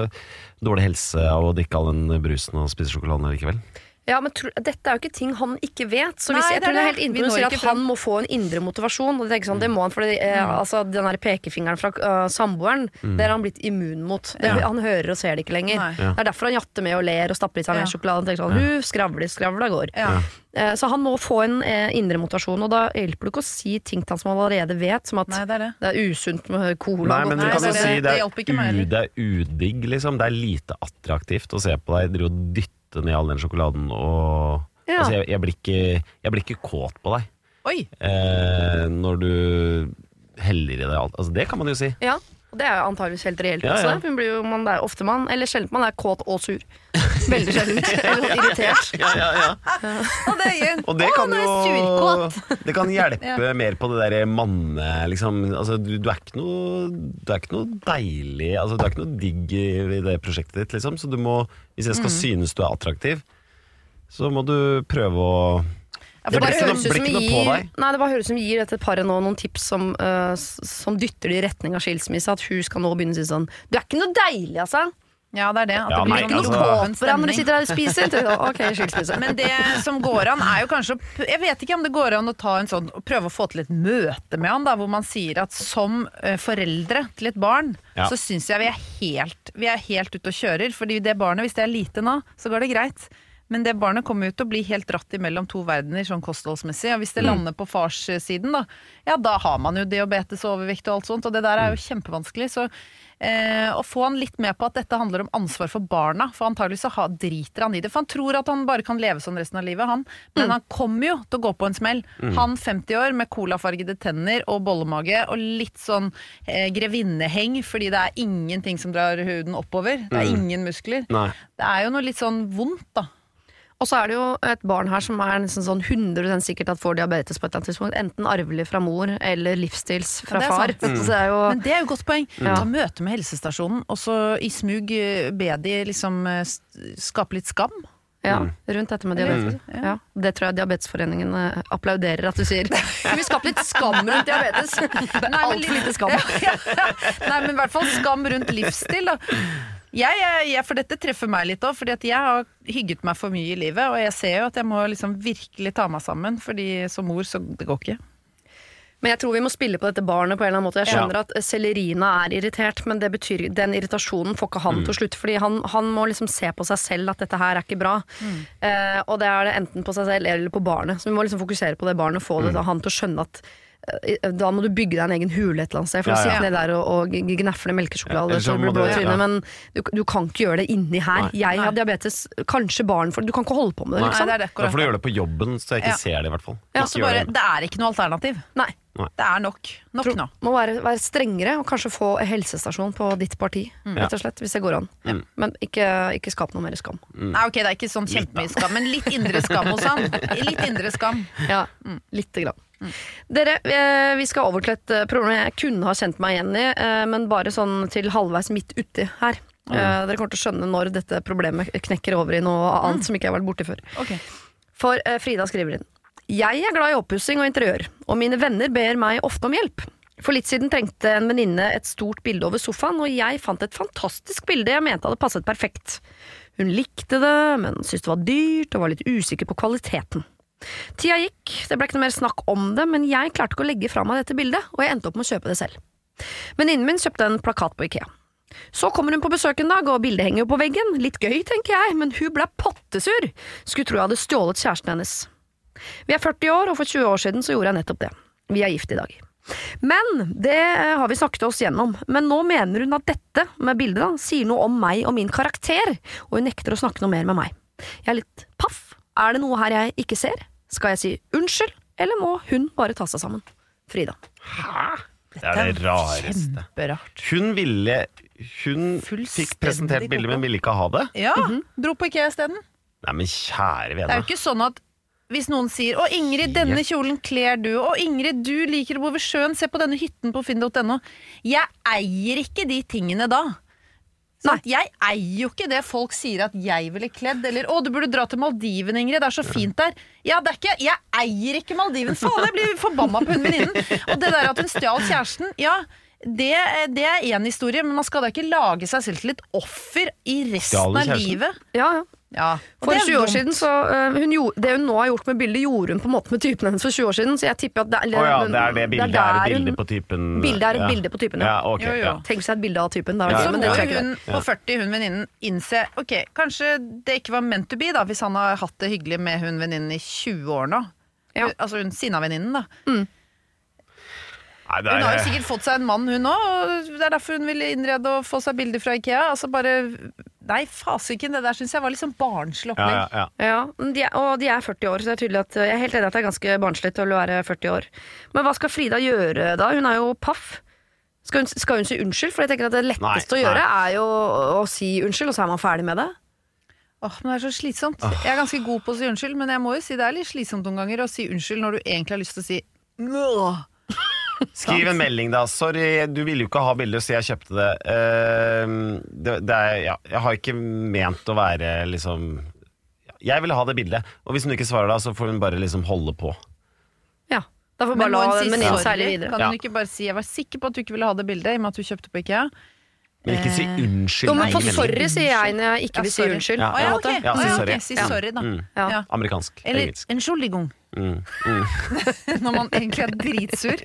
dårlig helse av å drikke all den brusen og spise sjokoladen likevel. Ja, men tro, dette er jo ikke ting han ikke vet. Så hvis Nei, jeg tror det er helt inntil å si at frem. han må få en indre motivasjon, og det, er ikke sånn, det må han, for eh, mm. altså, den der pekefingeren fra uh, samboeren, mm. det er han blitt immun mot. Det, ja. Han hører og ser det ikke lenger. Ja. Det er derfor han jatter med og ler og stapper i seg med ja. sjokolade og tenker sånn, hu, skravler, skravler går. Ja. Uh, så han må få en uh, indre motivasjon, og da hjelper det ikke å si ting til han som han allerede vet, som at Nei, det, er det. det er usunt med cola. Nei, men du kan jo si det er, det, det er udigg, liksom. Det er lite attraktivt å se på deg, dere og dytte ned all den sjokoladen og ja. Altså jeg, jeg, blir ikke, jeg blir ikke kåt på deg. Oi. Eh, når du heller i deg alt. Altså det kan man jo si. Ja, og det er jo antageligvis helt reelt ja, også. Ja. Hun blir jo, man er ofte man, eller sjelden man er kåt og sur. Veldig sjelden. Eller irritert. Ja, ja, ja. ja. Og det er jo og det kan jo surkåt. Det kan hjelpe ja. mer på det der manne liksom, altså du, du er ikke noe du er ikke noe deilig, altså du er ikke noe digg i, i det prosjektet ditt liksom, så du må, hvis jeg skal mm. synes du er attraktiv, så må du prøve å ja, det, blir ikke noe, blir ikke noe på deg. Nei, det bare høres ut som gir dette paret nå noen tips som, uh, som dytter det i retning av skilsmisse, at hun skal nå begynne å si sånn, du er ikke noe deilig, altså. Ja, det er det. At ja, det blir nei, sånn altså, kåt for han når de sitter der og spiser. Ok, skilsmisse. Men det som går an er jo kanskje, jeg vet ikke om det går an å ta en sånn, og prøve å få til et møte med han da, hvor man sier at som uh, foreldre til et barn, ja. Så synes jeg vi er helt, vi er helt ute og kjører, fordi det barnet, hvis det er lite nå, så går det greit. Men det barnet kommer jo til å bli helt dratt imellom to verdener sånn kostholdsmessig, og hvis det lander på farssiden da, ja da har man jo diabetes og overvekt og alt sånt, og det der er jo kjempevanskelig, så eh, å få han litt med på at dette handler om ansvar for barna, for antagelig så ha, driter han i det, for han tror at han bare kan leve sånn resten av livet, han, men mm. han kommer jo til å gå på en smell. Mm. Han femti år med colafargede tenner og bollemage og litt sånn eh, grevinneheng, fordi det er ingenting som drar huden oppover, det er mm. ingen muskler. Nei. Det er jo noe litt sånn vondt da. Og så er det jo et barn her som er nesten sånn hundre prosent sikkert at får diabetes på et eller annet tidspunkt, enten arvelig fra mor eller livsstils fra ja, far. Mm. Så det er jo... Men det er jo godt poeng. Ja. Ta møte med helsestasjonen, og så i smug be de liksom skape litt skam. Ja, rundt dette med diabetes. Mm. Ja, det tror jeg Diabetesforeningen applauderer at du sier. Vi skaper litt skam rundt diabetes. Det er altfor lite skam. Ja, ja. Nei, men i hvert fall skam rundt livsstil da. Jeg, jeg, jeg, for dette treffer meg litt også, fordi at jeg har hygget meg for mye i livet, og jeg ser jo at jeg må liksom virkelig ta meg sammen, fordi som mor så det går ikke. Men jeg tror vi må spille på dette barnet på en eller annen måte. Jeg skjønner ja. at Celerina er irritert, men det betyr, den irritasjonen får ikke han mm. til slutt, fordi han, han må liksom se på seg selv at dette her er ikke bra. Mm. Eh, og det er det enten på seg selv eller på barnet. Så vi må liksom fokusere på det barnet, få det, mm. han til å skjønne at da må du bygge deg en egen hule et eller annet sted, for ja, ja. å sitte ned der og, og gnafle melkesjokolade ja, så du blir blå i trynet, men du, du kan ikke gjøre det inni her. Nei. Jeg har diabetes, kanskje barn, for du kan ikke holde på med det, liksom. Nei, det er det, da får du gjøre det på jobben, så jeg ikke ja. ser det i hvert fall. Ja, så bare, det er ikke noe alternativ. Nei. Nei. Det er nok. Nok Tror, nå. Må være, være strengere, og kanskje få helsestasjon på ditt parti, mm. rett og slett, hvis det går an. Mm. Men ikke, ikke skap noe mer skam. Mm. Nei, ok, det er ikke sånn kjempemye skam, men litt indre skam hos han. Litt indre skam. Ja, mm. litt grann. Mm. Dere, vi skal over til et problem jeg kunne ha kjent meg igjen i, men bare sånn til halvveis midt uti her. Mm. Dere kommer til å skjønne når dette problemet knekker over i noe annet mm. som ikke jeg har vært borti før. Okay. For Frida skriver inn: Jeg er glad i oppussing og interiør, og mine venner ber meg ofte om hjelp. For litt siden trengte en venninne et stort bilde over sofaen, og jeg fant et fantastisk bilde jeg mente hadde passet perfekt. Hun likte det, men syntes det var dyrt og var litt usikker på kvaliteten. Tida gikk, det ble ikke noe mer snakk om det, men jeg klarte ikke å legge fra meg dette bildet, og jeg endte opp med å kjøpe det selv. Venninnen min kjøpte en plakat på IKEA. Så kommer hun på besøk en dag, og bildet henger jo på veggen. Litt gøy, tenker jeg, men hun ble pottesur. Skulle tro jeg hadde stjålet kjæresten hennes. Vi er førti år, og for tjue år siden så gjorde jeg nettopp det. Vi er gift i dag. Men det har vi snakket oss gjennom. Men nå mener hun at dette med bildet da, sier noe om meg og min karakter, og hun nekter å snakke noe mer med meg. Jeg er litt paff. Er det noe her jeg ikke ser? Skal jeg si unnskyld, eller må hun bare ta seg sammen? Frida. Hæ? Det er det rareste. Kjemperart. Hun ville Hun fikk presentert bildet, men ville ikke ha det. Ja, mm-hmm. Dro på IKEA i stedet. Nei, men kjære vene. Det er jo ikke sånn at hvis noen sier å Ingrid, denne kjolen kler du, og Ingrid, du liker å bo ved sjøen, se på denne hytten på finn punktum no. Jeg eier ikke de tingene da. Sånn, jeg eier jo ikke det folk sier at jeg ville kledd, eller å, du burde dra til Maldiven, Ingrid, det er så fint der. Ja, det er ikke, jeg eier ikke Maldiven, faen, jeg blir forbanna på hun venninnen. Og det der at hun stjal kjæresten, ja, det, det er en historie, men man skal da ikke lage seg selv til et offer i resten av livet. Ja, ja. Ja, for tjue år siden så, uh, hun gjorde, det hun nå har gjort med bildet gjorde hun på en måte med typen hennes for tjue år siden, så jeg tipper at det, eller, oh ja, det er det bildet, det er et bilde på typen. Bildet er et ja. bilde på typen, ja, ja, okay, jo, jo. Ja. Tenk seg et bilde av typen da, ja. Så, men det må tror jeg ikke hun det. På førti, hun venninnen innse, ok, kanskje det ikke var meant to be da, hvis han har hatt det hyggelig med hun venninnen i tjue år nå, ja. Altså hun sinna venninnen da. Mm. Nei, er... Hun har jo sikkert fått seg en mann hun også, og det er derfor hun ville innrede og få seg bilder fra IKEA. Altså bare, nei, fasiken, det der synes jeg var liksom barnslig opplegg. Ja, ja, ja. Ja, de er, og de er førti år, så det er tydelig at jeg er helt enig at det er ganske barnslig til å være førti år. Men hva skal Frida gjøre da? Hun er jo paff. Skal hun, skal hun si unnskyld? For jeg tenker at det letteste nei, å gjøre nei. Er jo å si unnskyld, og så er man ferdig med det. Åh, men det er så slitsomt. Oh. Jeg er ganske god på å si unnskyld, men jeg må jo si det er litt slitsomt noen ganger å si unnskyld når du egentlig har lyst til å si Åh. Skriv en melding da. Sorry, du ville jo ikke ha bildet, så jeg kjøpte det. Uh, det, det er, ja, jeg har ikke ment å være liksom Jeg ville ha det bildet. Og hvis hun ikke svarer da, så får hun bare liksom holde på. Ja, da får hun bare la den venninnen særlig videre. Kan hun ja. ikke bare si jeg var sikker på at du ikke ville ha det bildet i og med at du kjøpte på IKEA? Men ikke si unnskyld. Jo, men for sorry sier jeg når jeg ikke vil si unnskyld. Ja, ja. Ja, okay. ja, si ja, sorry. okay. Si sorry da. Mm. Ja. Amerikansk, Eller engelsk. Entschuldigung. Mm. Mm. Når man egentlig er dritsur.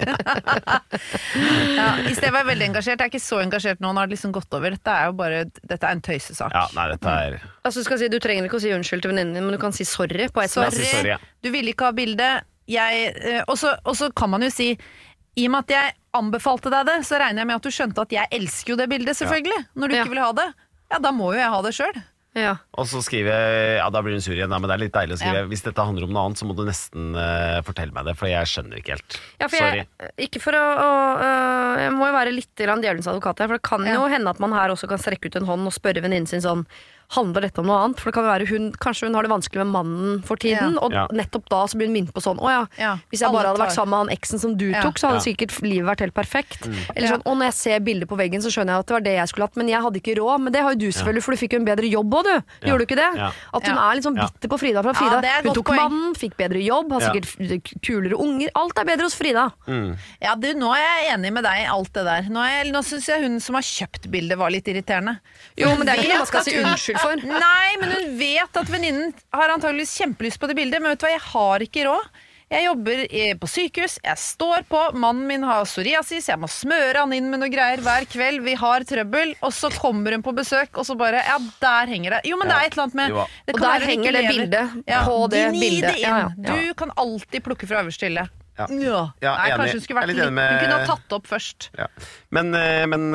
Ja, I stedet var jeg veldig engasjert. Jeg er ikke så engasjert nå, nå har det liksom gått over. Dette er jo bare, dette er en tøysesak. Ja, nei, dette er... Altså, du skal si, du trenger ikke å si unnskyld til venninnen din, men du kan si sorry på S M S. Sorry, sorry ja. Du vil ikke ha bilde. Jeg, eh, og så kan man jo si, i og med at jeg anbefalte deg det, så regner jeg med at du skjønte at jeg elsker jo det bildet, selvfølgelig. Ja. Når du ikke vil ha det, ja, da må jo jeg ha det selv. Ja. Og så skriver jeg, ja da blir hun sur igjen, men det er litt deilig å skrive, ja. hvis dette handler om noe annet, så må du nesten uh, fortelle meg det, for jeg skjønner ikke helt. Ja, for Sorry. Jeg, ikke for å, å uh, jeg må jo være litt grann djevelens advokat her, for det kan ja. jo hende at man her også kan strekke ut en hånd og spørre venninnen sin sånn, handler dette om noe annet? For det kan jo være hun, kanskje hun har det vanskelig med mannen for tiden, ja. og Ja. nettopp da så blir hun minnet på sånn, åja, Ja. hvis jeg Alle bare hadde vært tar. sammen med han eksen som du Ja. tok, så hadde Ja. sikkert livet vært helt perfekt. Mm. Eller sånn, å når jeg ser bildet på veggen så skjønner jeg at det var det jeg skulle hatt, men jeg hadde ikke råd, men det har jo du selvfølgelig, for du fikk jo en bedre jobb også du, Ja. gjorde du ikke det? Ja. At hun Ja. er litt sånn Ja. bitter på Frida, for Ja, Frida, det er et hun godt tok poeng. mannen, fikk bedre jobb, har Ja. sikkert f- kulere unger, alt er bedre hos Frida. Mm. Ja, du, nå er jeg enig med deg i alt det der. Nå, er jeg- nå synes jeg hun som har kjøpt bildet var litt irriterende. Jo, men det er ikke noe man skal Vet si at hun- unnskyld for. Nei, men hun vet at venninnen har antageligvis kjempelyst på det bildet, men vet du hva, jeg har ikke råd. Jeg jobber i, på sykehus, jeg står på, mannen min har psoriasis, jeg må smøre han inn med noe greier hver kveld, vi har trøbbel, og så kommer hun på besøk, og så bare, ja, der henger det. Jo, men det er et eller annet med... Jo. Det Og kan der være hun henger ikke det lever. bildet Ja, på det gni bildet. det inn. Ja, ja, ja. Du kan alltid plukke fra øverste hylle. Ja. Ja. Ja, Nei, enig. kanskje hun skulle vært Jeg er litt litt, enig med- hun kunne ha tatt opp først. Ja. Men, eh, men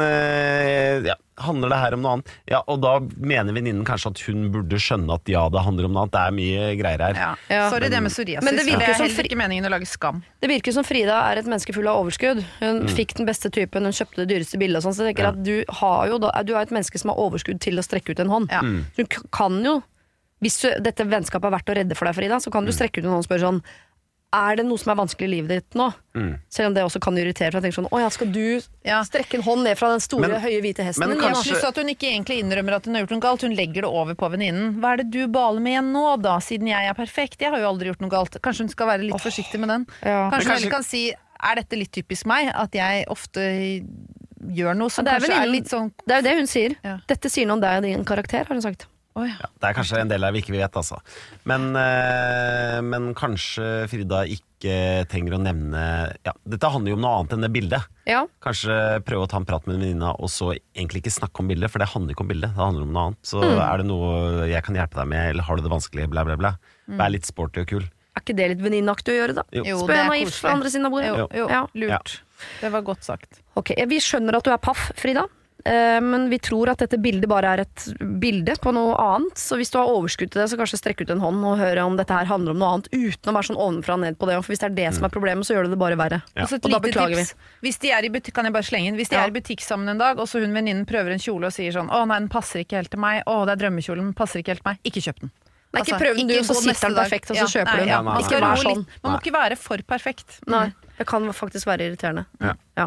eh, ja, handler det her om noe annet? Ja, og da mener venninnen kanskje at hun burde skjønne at ja, det handler om noe annet. Det er mye greier her. Ja. Ja. Sorry Men- det med psoriasis, Men det det, virker er som heller fri- ikke meningen å lage skam. Det virker som Frida er et menneske full av overskudd. Hun Mm. fikk den beste typen, hun kjøpte det dyreste bildet og sånn, så jeg tenker Ja. at du har jo da, du er et menneske som har overskudd til å strekke ut en hånd. Ja. Mm. Du k- kan jo, hvis du, dette vennskapet er verdt å redde for deg, Frida, så kan du strekke ut en hånd og spørre sånn, er det noe som er vanskelig i livet ditt nå? Mm. Selv om det også kan irritere, for jeg tenker sånn, åja, skal du Ja. strekke en hånd ned fra den store, Men- høye, hvite hesten men din? Ja, kanskje- pluss at hun ikke egentlig innrømmer at hun har gjort noe galt. Hun legger det over på venninnen. Hva er det du baler med igjen nå, da, siden jeg er perfekt? Jeg har jo aldri gjort noe galt. Kanskje hun skal være litt forsiktig med den. Ja. Kanskje hun Men kanskje- heller kan si, er dette litt typisk meg? At jeg ofte gjør noe som Ja, det er kanskje er venninnen. litt sånn... Det er jo det hun sier. Ja. Dette sier noe om deg og din karakter, har hun sagt. Oi. Ja, det er kanskje en del her vi ikke vet, altså. Men, eh, men kanskje Frida ikke trenger å nevne ja, dette handler jo om noe annet enn det bildet. Ja. Kanskje prøve å ta en prat med en venninne og så egentlig ikke snakke om bildet, for det handler ikke om bildet, det handler om noe annet. Så Mm. er det noe jeg kan hjelpe deg med, eller har du det vanskelig, bla bla bla. Vær litt sporty og kul. Er ikke det litt venninneaktig å gjøre, da? Jo. Jo, Spør det er jeg naivt fra koselig. andre siden av bordet? Jo, jo, Ja. lurt. Det var godt sagt. Ok, vi skjønner at du er paff, Frida. Eh, Men vi tror at dette bildet bare er et bilde på noe annet. Så hvis du har overskudd til det, så kanskje strekk ut en hånd og høre om dette her handler om noe annet, uten å være sånn ovenfra og ned på det. For hvis det er det som er problemet, så gjør det det bare verre. Ja. Og så et Og da lite beklager tips. Hvis de er i butikk, kan jeg bare slenge inn. Hvis de Ja. er i butikk sammen en dag, og så hun venninnen prøver en kjole og sier sånn, å nei, den passer ikke helt til meg, å det er drømmekjolen, den passer ikke helt til meg, ikke kjøp den. Nei, ikke Altså, prøv den du, ikke så gå sitter neste den dag. perfekt, og så Ja, kjøper nei, du den. ja, Nei, man, nei, skal nei. roe Ikke vær litt. sånn. Man må ikke være for perfekt. Nei, det kan faktisk være irriterende. Ja. Ja.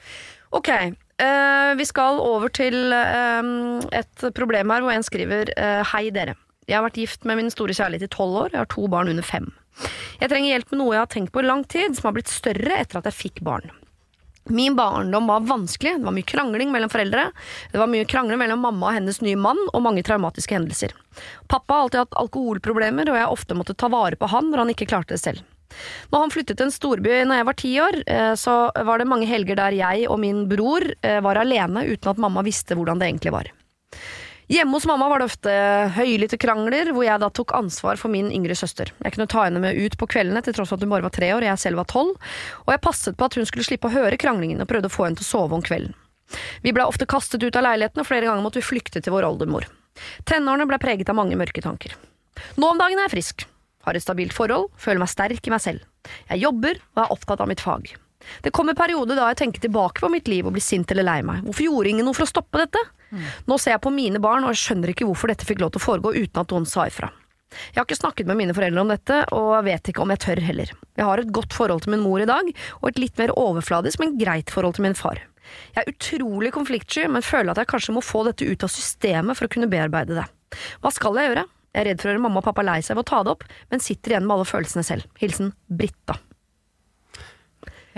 Ok, eh, vi skal over til eh, et problem her hvor en skriver eh, hei dere. Jeg har vært gift med min store kjærlighet i tolv år, jeg har to barn under fem. Jeg trenger hjelp med noe jeg har tenkt på i lang tid, som har blitt større etter at jeg fikk barn. Min barndom var vanskelig, det var mye krangling mellom foreldre, det var mye krangling mellom mamma og hennes nye mann, og mange traumatiske hendelser. Pappa har alltid hatt alkoholproblemer, og jeg har ofte måttet ta vare på han når han ikke klarte det selv. Når han flyttet til en storby når jeg var ti år, så var det mange helger der jeg og min bror var alene uten at mamma visste hvordan det egentlig var. Hjemme hos mamma var det ofte høylytte krangler, hvor jeg da tok ansvar for min yngre søster. Jeg kunne ta henne med ut på kveldene til tross for at hun bare var tre år, og jeg selv var tolv, og jeg passet på at hun skulle slippe å høre kranglingen og prøvde å få henne til å sove om kvelden. Vi ble ofte kastet ut av leiligheten, og flere ganger måtte vi flykte til vår oldemor. Tenårene ble preget av mange mørke tanker. Nå om dagen er jeg frisk, har et stabilt forhold, føler meg sterk i meg selv. Jeg jobber og er opptatt av mitt fag. Det kommer perioder da jeg tenker tilbake på mitt liv og blir sint eller lei meg. Hvorfor gjorde ingen noe for å stoppe dette? Mm. Nå ser jeg på mine barn, og jeg skjønner ikke hvorfor dette fikk lov til å foregå uten at noen sa ifra. Jeg har ikke snakket med mine foreldre om dette, og vet ikke om jeg tør heller. Jeg har et godt forhold til min mor i dag, og et litt mer overfladisk, men greit forhold til min far. Jeg er utrolig konfliktsky, men føler at jeg kanskje må få dette ut av systemet for å kunne bearbeide det. Hva skal jeg gjøre? Jeg er redd for å gjøre mamma og pappa lei seg ved å ta det opp, men sitter igjen med alle følelsene selv. Hilsen Britta. Ja.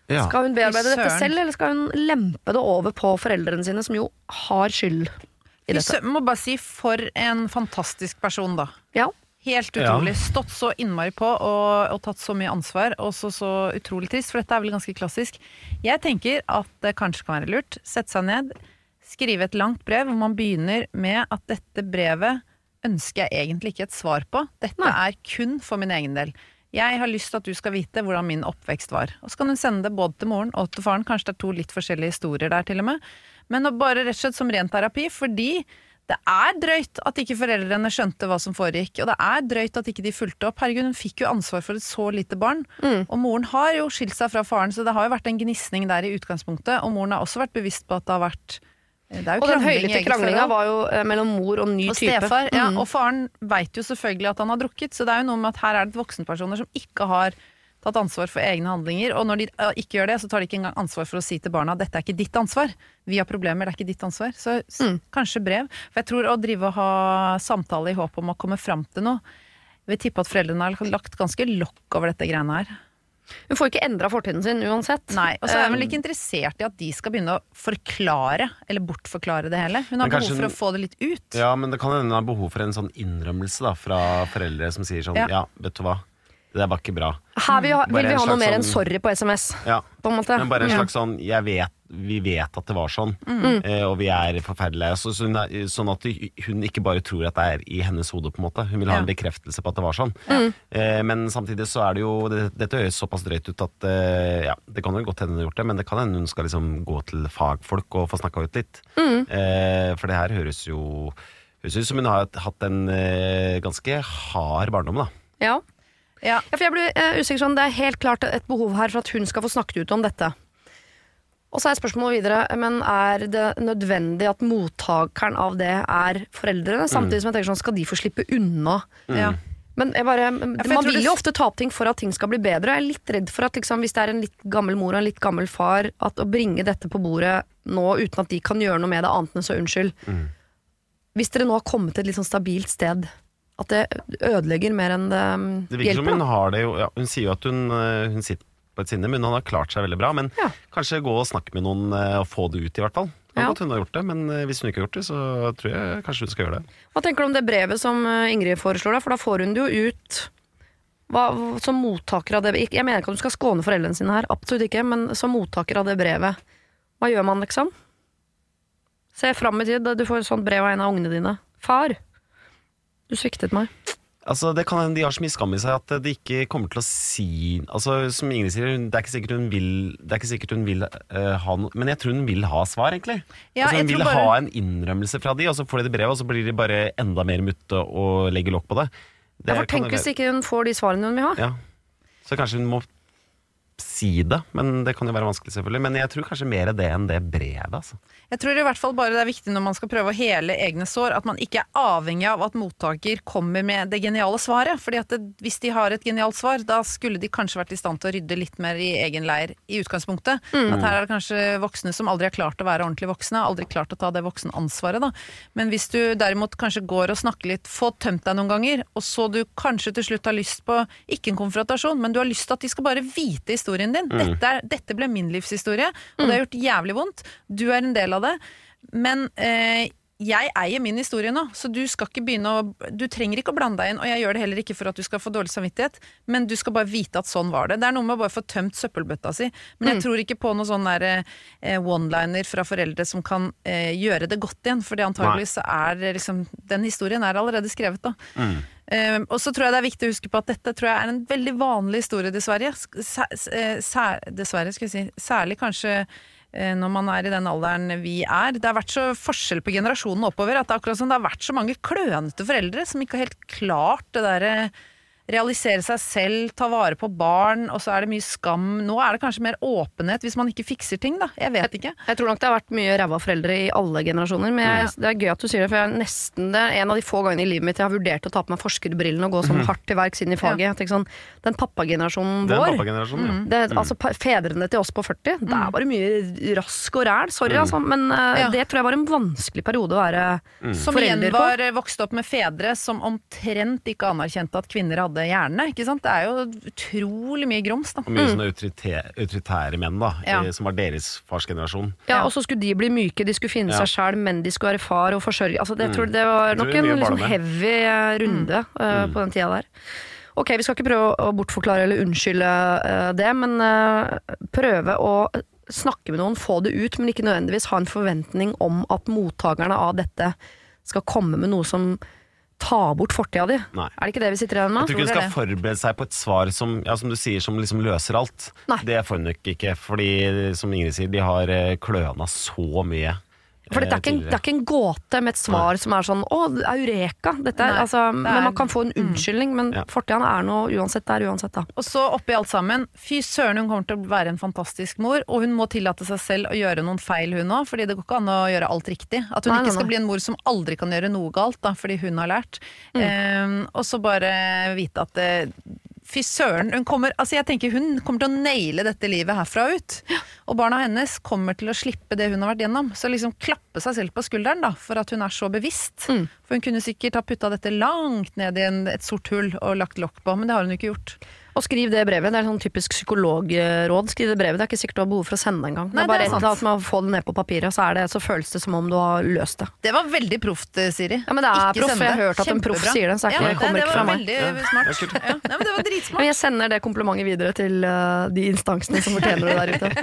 Ja. Skal hun bearbeide dette Søren. selv, eller skal hun lempe det over på foreldrene sine, som jo har skyld i dette? Jeg må bare si, for en fantastisk person da. Ja. Helt utrolig. Ja. Stått så innmari på og, og tatt så mye ansvar, og så, så utrolig trist, for dette er vel ganske klassisk. Jeg tenker at det kanskje kan være lurt. Sette seg ned, skrive et langt brev, hvor man begynner med at dette brevet ønsker jeg egentlig ikke et svar på. Dette Nei. Er kun for min egen del. Jeg har lyst til at du skal vite hvordan min oppvekst var. Og så kan hun sende det både til moren og til faren. Kanskje det er to litt forskjellige historier der til og med. Men bare rett og slett som ren terapi, fordi det er drøyt at ikke foreldrene skjønte hva som foregikk. Og det er drøyt at ikke de fulgte opp. Herregud, hun fikk jo ansvar for et så lite barn. Mm. Og moren har jo skilt seg fra faren, så det har jo vært en gnissning der i utgangspunktet. Og moren har også vært bevisst på at det har vært og den høylytte kranglinga var jo eh, mellom mor og ny og type. Stefar, ja, mm. Og faren vet jo selvfølgelig at han har drukket, så det er jo noe med at her er det voksenpersoner som ikke har tatt ansvar for egne handlinger, og når de uh, ikke gjør det, så tar de ikke engang ansvar for å si til barna dette er ikke ditt ansvar, vi har problemer, det er ikke ditt ansvar. Så mm. kanskje brev. For jeg tror å drive og ha samtale i håp om å komme fram til noe, jeg vil tippe at foreldrene har lagt ganske lokk over dette greiene her. Hun får ikke endra fortiden sin uansett. Nei, og så er hun vel ikke interessert i at de skal begynne å forklare eller bortforklare det hele. Hun har behov for å få det litt ut. Ja, men det kan hende hun har behov for en sånn innrømmelse da, fra foreldre som sier sånn, ja, ja vet du hva, det der var ikke bra. Her vil, vil vi ha noe mer enn sorry på sms. Ja, på en måte. Men bare en slags sånn, jeg vet, vi vet at det var sånn, mm. eh, og vi er forferdelige. Så, så hun er, sånn at hun ikke bare tror at det er i hennes hode på en måte. Hun vil ha en bekreftelse på at det var sånn. Mm. Eh, men samtidig så er det jo, det, dette høres såpass drøyt ut at, eh, ja, det kan jo godt hende hun har gjort det, men det kan hende hun skal liksom gå til fagfolk og få snakket ut litt. Mm. Eh, for det her høres jo, høres ut som hun har hatt en eh, ganske hard barndom da. Ja. Ja. Ja, for jeg blir uh, usikker sånn, det er helt klart et behov her for at hun skal få snakket ut om dette. Og så er spørsmålet videre, men er det nødvendig at mottakeren av det er foreldrene, samtidig som jeg tenker sånn, skal de få slippe unna? Mm. Ja. Men jeg bare, ja, jeg man vil jo ofte ta opp ting for at ting skal bli bedre. Jeg er litt redd for at liksom, hvis det er en litt gammel mor og en litt gammel far, at å bringe dette på bordet nå uten at de kan gjøre noe med det annet enn så unnskyld. Mm. Hvis dere nå har kommet til et litt sånn stabilt sted, at det ødelegger mer enn det, det virker hjelper. Som hun har det jo, ja, hun sier jo at hun, hun sitter på et sinne, men hun har klart seg veldig bra. Men ja. Kanskje gå og snakke med noen og få det ut i hvert fall. Det er godt hun har gjort det, men hvis hun ikke har gjort det, så tror jeg kanskje hun skal gjøre det. Hva tenker du om det brevet som Ingrid foreslår da? For da får hun det jo ut hva, som mottaker av det. Jeg mener ikke at hun skal skåne foreldrene sine her, absolutt ikke, men som mottaker av det brevet. Hva gjør man liksom? Se frem i tid, du får et sånt brev av en av ungene dine. Far, du sviktet meg. Altså, det kan hende de har så mye skam i seg at de ikke kommer til å si, altså som Ingrid sier, det er ikke sikkert hun vil, det er ikke sikkert hun vil uh, ha noe, men jeg tror hun vil ha svar egentlig. Ja, altså, hun vil bare ha en innrømmelse fra de, og så får de det brevet, og så blir de bare enda mer mutte og legger lokk på det. Det ja, for tenk hvis ikke hun får de svarene hun vil ha. Ja, så kanskje hun må si det, men det kan jo være vanskelig selvfølgelig, men jeg tror kanskje mer det enn det brevet altså. Jeg tror i hvert fall bare det er viktig når man skal prøve å hele egne sår, at man ikke er avhengig av at mottaker kommer med det geniale svaret, fordi at det, hvis de har et genialt svar, da skulle de kanskje vært i stand til å rydde litt mer i egen leir i utgangspunktet. Mm. At her er det kanskje voksne som aldri har klart å være ordentlig voksne, aldri klart å ta det voksne ansvaret da. Men hvis du derimot kanskje går og snakker litt, få tømt deg noen ganger, og så du kanskje til slutt har lyst på, ikke en konfrontasjon, men du har lyst til at de skal bare vite historien din. Mm. Dette, er, dette ble min livshistorie, og det har gjort jævlig vondt. Du er en del av det, men eh, jeg eier min historie nå, så du skal ikke begynne å, du trenger ikke å blande deg inn, og jeg gjør det heller ikke for at du skal få dårlig samvittighet, men du skal bare vite at sånn var det. Det er noe med å bare få tømt søppelbøtta si, men jeg mm. tror ikke på noe sånn der eh, one-liner fra foreldre som kan eh, gjøre det godt igjen, fordi antageligvis er liksom, den historien er allerede skrevet da. Mm. Um, og så tror jeg det er viktig å huske på at dette tror jeg er en veldig vanlig historie dessverre, sær, dessverre skal jeg si, særlig kanskje uh, når man er i den alderen vi er. Det har vært så forskjell på generasjonen oppover, at det er akkurat som det har vært så mange klønete foreldre som ikke har helt klart det der realisere seg selv, ta vare på barn, og så er det mye skam. Nå er det kanskje mer åpenhet hvis man ikke fikser ting da, jeg vet ikke. Jeg, jeg tror nok det har vært mye ræva foreldre i alle generasjoner, men jeg, det er gøy at du sier det, for jeg er nesten det, en av de få gangene i livet mitt jeg har vurdert å ta på meg forskerbrillene og gå sånn hardt til verks inn i faget. Ja. Jeg tenker sånn, den pappagenerasjonen vår, pappagenerasjonen, ja. det, altså fedrene til oss på førti, mm. der var det mye rask og ræl, sorry mm. altså, men uh, ja. det tror jeg var en vanskelig periode å være mm. som igjen var vokst opp med fedre som omtrent ikke anerkjente at kvinner hadde skade hjernene, ikke sant? Det er jo utrolig mye grums da. Og mye sånne autorite- autoritære menn da, Ja. eh, som var deres farsgenerasjon. Ja, og så skulle de bli myke, de skulle finne Ja. seg selv, men de skulle være far og forsørge. Altså, det, jeg Mm. tror det var Jeg tror nok det er en mye å liksom, bale med. heavy eh, runde eh, Mm. på den tida der. Ok, vi skal ikke prøve å bortforklare eller unnskylde eh, det, men eh, prøve å snakke med noen, få det ut, men ikke nødvendigvis ha en forventning om at mottakerne av dette skal komme med noe som tar bort fortida di. Nei. Er det ikke det vi sitter igjen med? Jeg tror ikke hun skal forberede seg på et svar som, ja, som du sier, som liksom løser alt. Nei. Det får hun nok ikke, fordi som Ingrid sier, de har eh, kløna så mye. For dette er, ikke en, tidligere. det er ikke en gåte med et svar som er sånn, å, eureka, dette er, Nei, altså, det men er- man kan få en unnskyldning, men Ja. fortiden er noe uansett, det er uansett da. Og så oppi alt sammen, fy søren, hun kommer til å være en fantastisk mor, og hun må tillate seg selv å gjøre noen feil hun også, fordi det går ikke an å gjøre alt riktig. At hun Nei, ikke nei, skal nei. bli en mor som aldri kan gjøre noe galt, da, fordi hun har lært. Mm. Ehm, og så bare vite at det, fy søren, hun kommer, altså jeg tenker hun kommer til å naile dette livet herfra ut. Og barna hennes kommer til å slippe det hun har vært gjennom. Så liksom klappe seg selv på skulderen da, for at hun er så bevisst. Mm. For hun kunne sikkert ha puttet dette langt ned i en, et sort hull og lagt lokk på, men det har hun jo ikke gjort. Og skriv det brevet, det er sånn typisk psykologråd, skriv det brevet, det er ikke sikkert du har behov for å sende det en gang. Det Nei, er bare det er rett og sant. slett med å få det ned på papiret, så, er det, så føles det som om du har løst det. Det var veldig proft, Siri. Ja, men det er Ikke proff, sende jeg har det. hørt at en proff Kjempebra. sier det, så er ikke- Ja, det kommer det, ikke fra det var meg. veldig smart. Ja. Nei, men det var dritsmart. Men jeg sender det komplimentet videre til uh, de instansene som fortjener det der ute.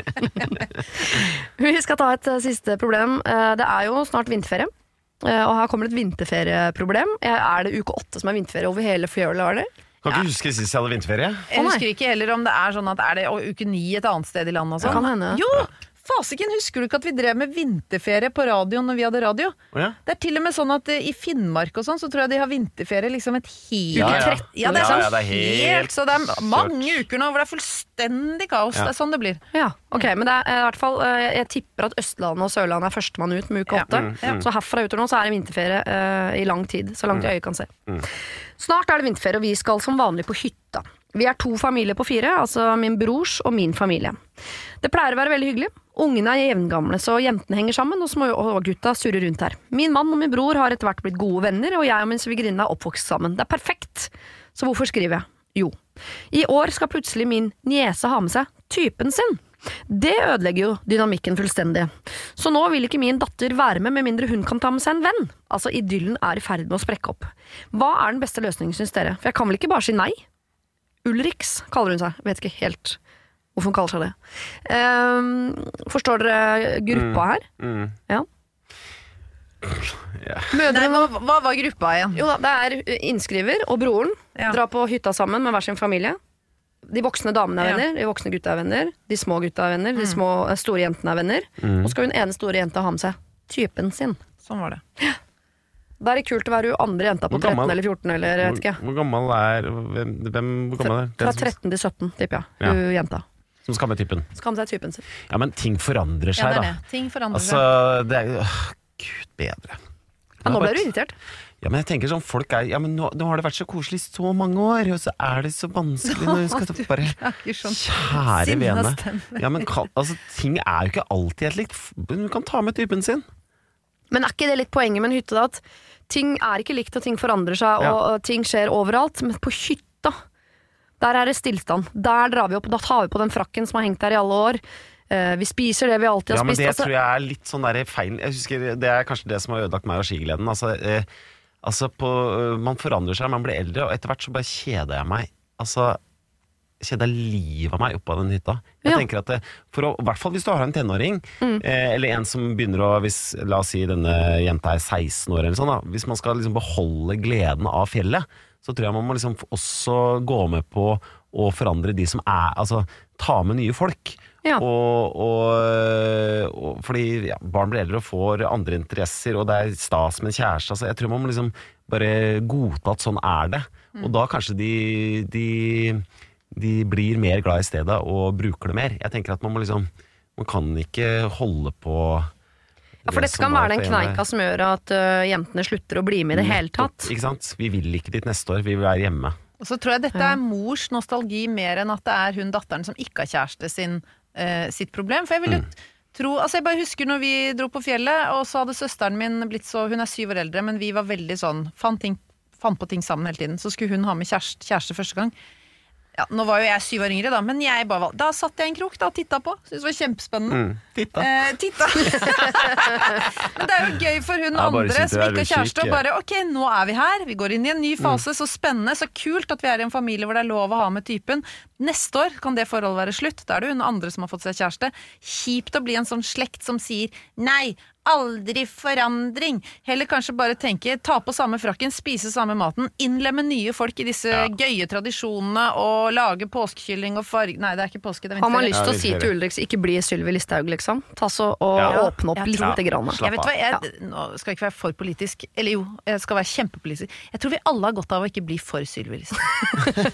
Vi skal ta et uh, siste problem. Uh, det er jo snart vinterferie. Uh, og her kommer et vinterferieproblem. Er det uke åtte som er vinterferie over hele fjøla, var det? Kan ikke huske sist jeg hadde vinterferie. Jeg husker ikke heller om det er sånn at er det uke ni et annet sted i landet og sånn. Det kan hende. Jo, fasiken, husker du ikke at vi drev med vinterferie på radioen når vi hadde radio? Å ja? Det er til og med sånn at eh, i Finnmark og sånn, så tror jeg de har vinterferie liksom et helt... Ja, ja. tretti Ja, det er Ja, sånn ja, det er helt Så det er mange uker nå hvor det er fullstendig kaos. Ja. Det er sånn det blir. Ja, ok, men det er i hvert fall uh, jeg tipper at Østlandet og Sørlandet er førstemann ut med uke Ja. åtte. Mm, mm. Så herfra ut og nå så er det vinterferie uh, i lang tid, så langt øyet kan se. Mm. Snart er det vinterferie, og vi skal som vanlig på hytta. Vi er to familier på fire, altså min brors og min familie. Det pleier å være veldig hyggelig. Ungene er jevngamle, så jentene henger sammen, og, små, og gutta surrer rundt her. Min mann og min bror har etter hvert blitt gode venner, og jeg og min svigerinne er oppvokst sammen. Det er perfekt. Så hvorfor skriver jeg? Jo. I år skal plutselig min niese ha med seg typen sin. Det ødelegger jo dynamikken fullstendig. Så nå vil ikke min datter være med med mindre hun kan ta med seg en venn. Altså, idyllen er i ferd med å sprekke opp. Hva er den beste løsningen, synes dere? For jeg kan vel ikke bare si nei? Ulriks kaller hun seg. Vet ikke helt hvorfor hun kaller seg det. Um, forstår dere gruppa her? Mm. Ja. Ja. Nei, hva, hva var gruppa igjen? Jo da, det er innskriver og broren. Ja. Drar på hytta sammen med hver sin familie. De voksne damene er Ja. venner, de voksne gutta er venner, de små gutta er venner, de små, eh, store jentene er venner. Mm. Og skal hun ene store jenta ha med seg typen sin. Sånn var det. Da er det kult å være hun andre jenta på Hvor gammel- tretten eller fjorten, eller jeg vet Hvor, ikke. hvor gammel er hvem, hvem hvor gammel er Fra den som, tretten til sytten, tipper jeg. Ja. Hun jenta. som skal med typen? Skal ha med seg typen sin. Ja, men ting forandrer Ja, seg, det er da. det. Ting forandrer Altså, seg. det er jo åh, Gud bedre. Ja, nå ble du irritert. Ja, men jeg tenker sånn, folk er Ja, men nå, nå har det vært så koselig i så mange år, og så er det så vanskelig når vi skal bare Snakker sånn Kjære sinna vene. stemme. Ja, men kan, altså, ting er jo ikke alltid helt likt. Du kan ta med typen sin. Men er ikke det litt poenget med en hytte, da? At ting er ikke likt, og ting forandrer seg, og Ja. og ting skjer overalt. Men på hytta, der er det stillstand. Der drar vi opp, da tar vi på den frakken som har hengt der i alle år. Eh, vi spiser det vi alltid Ja, har men spist. det altså- tror jeg er litt sånn der feil. Jeg husker, Det er kanskje det som har ødelagt meg og skigleden. Altså, eh, altså på, eh, man forandrer seg, man blir eldre, og etter hvert så bare kjeder jeg meg. Altså, kjeder livet av meg oppå den hytta. Jeg Ja. tenker at det, for å, I hvert fall hvis du har en tenåring, Mm. eh, eller en som begynner å hvis, La oss si denne jenta er seksten år, eller sånn da. Hvis man skal liksom beholde gleden av fjellet, så tror jeg man må liksom også gå med på å forandre de som er Altså ta med nye folk. Ja. Og, og, og fordi ja, barn blir eldre og får andre interesser, og det er stas med en kjæreste. Altså, jeg tror man må liksom bare godta at sånn er det. Og da kanskje de, de, de blir mer glad i stedet og bruker det mer. Jeg tenker at man må liksom Man kan ikke holde på Ja, for dette som kan var være den for ene. kneika som gjør at uh, jentene slutter å bli med i det hele tatt. Ikke sant? Vi vil ikke dit neste år, vi vil være hjemme. Og så tror jeg dette er mors nostalgi mer enn at det er hun datteren som ikke har kjæreste sin, eh, sitt problem. For jeg vil jo tro Altså jeg bare husker når vi dro på fjellet, og så hadde søsteren min blitt så Hun er syv år eldre, men vi var veldig sånn Fant ting fant på ting sammen hele tiden. Så skulle hun ha med kjæreste, kjæreste første gang. Ja, nå var jo jeg syv år yngre da, men jeg bare, da satt jeg i en krok da, og tittet på. Synes det var kjempespennende. Mm, titta. Eh, titta. Men det er jo gøy for hun Ja, bare andre sitter som der ikke og har kjæreste, kikker. og bare, ok, nå er vi her, vi går inn i en ny fase, så spennende, så kult at vi er i en familie hvor det er lov å ha med typen. Neste år kan det forholdet være slutt, da er det hun andre som har fått seg kjæreste. Kjipt å bli en sånn slekt som sier, nei, aldri forandring. Heller kanskje bare tenke, ta på samme frakken, spise samme maten, innlemme nye folk i disse Ja. gøye tradisjonene, og lage påskekylling og farge... Nei, det er ikke påske, det er Har man vinterferie. lyst til å Ja, si vinterferie. til Ulrik, ikke bli Sylvi Listhaug, liksom? Ta så og Ja. åpne opp Jeg litt tror- grann. Slapp Jeg vet hva, jeg, Ja. nå skal jeg ikke være for politisk, eller jo, jeg skal være kjempepolitisk. Jeg tror vi alle har godt av å ikke bli for Sylvi Listhaug.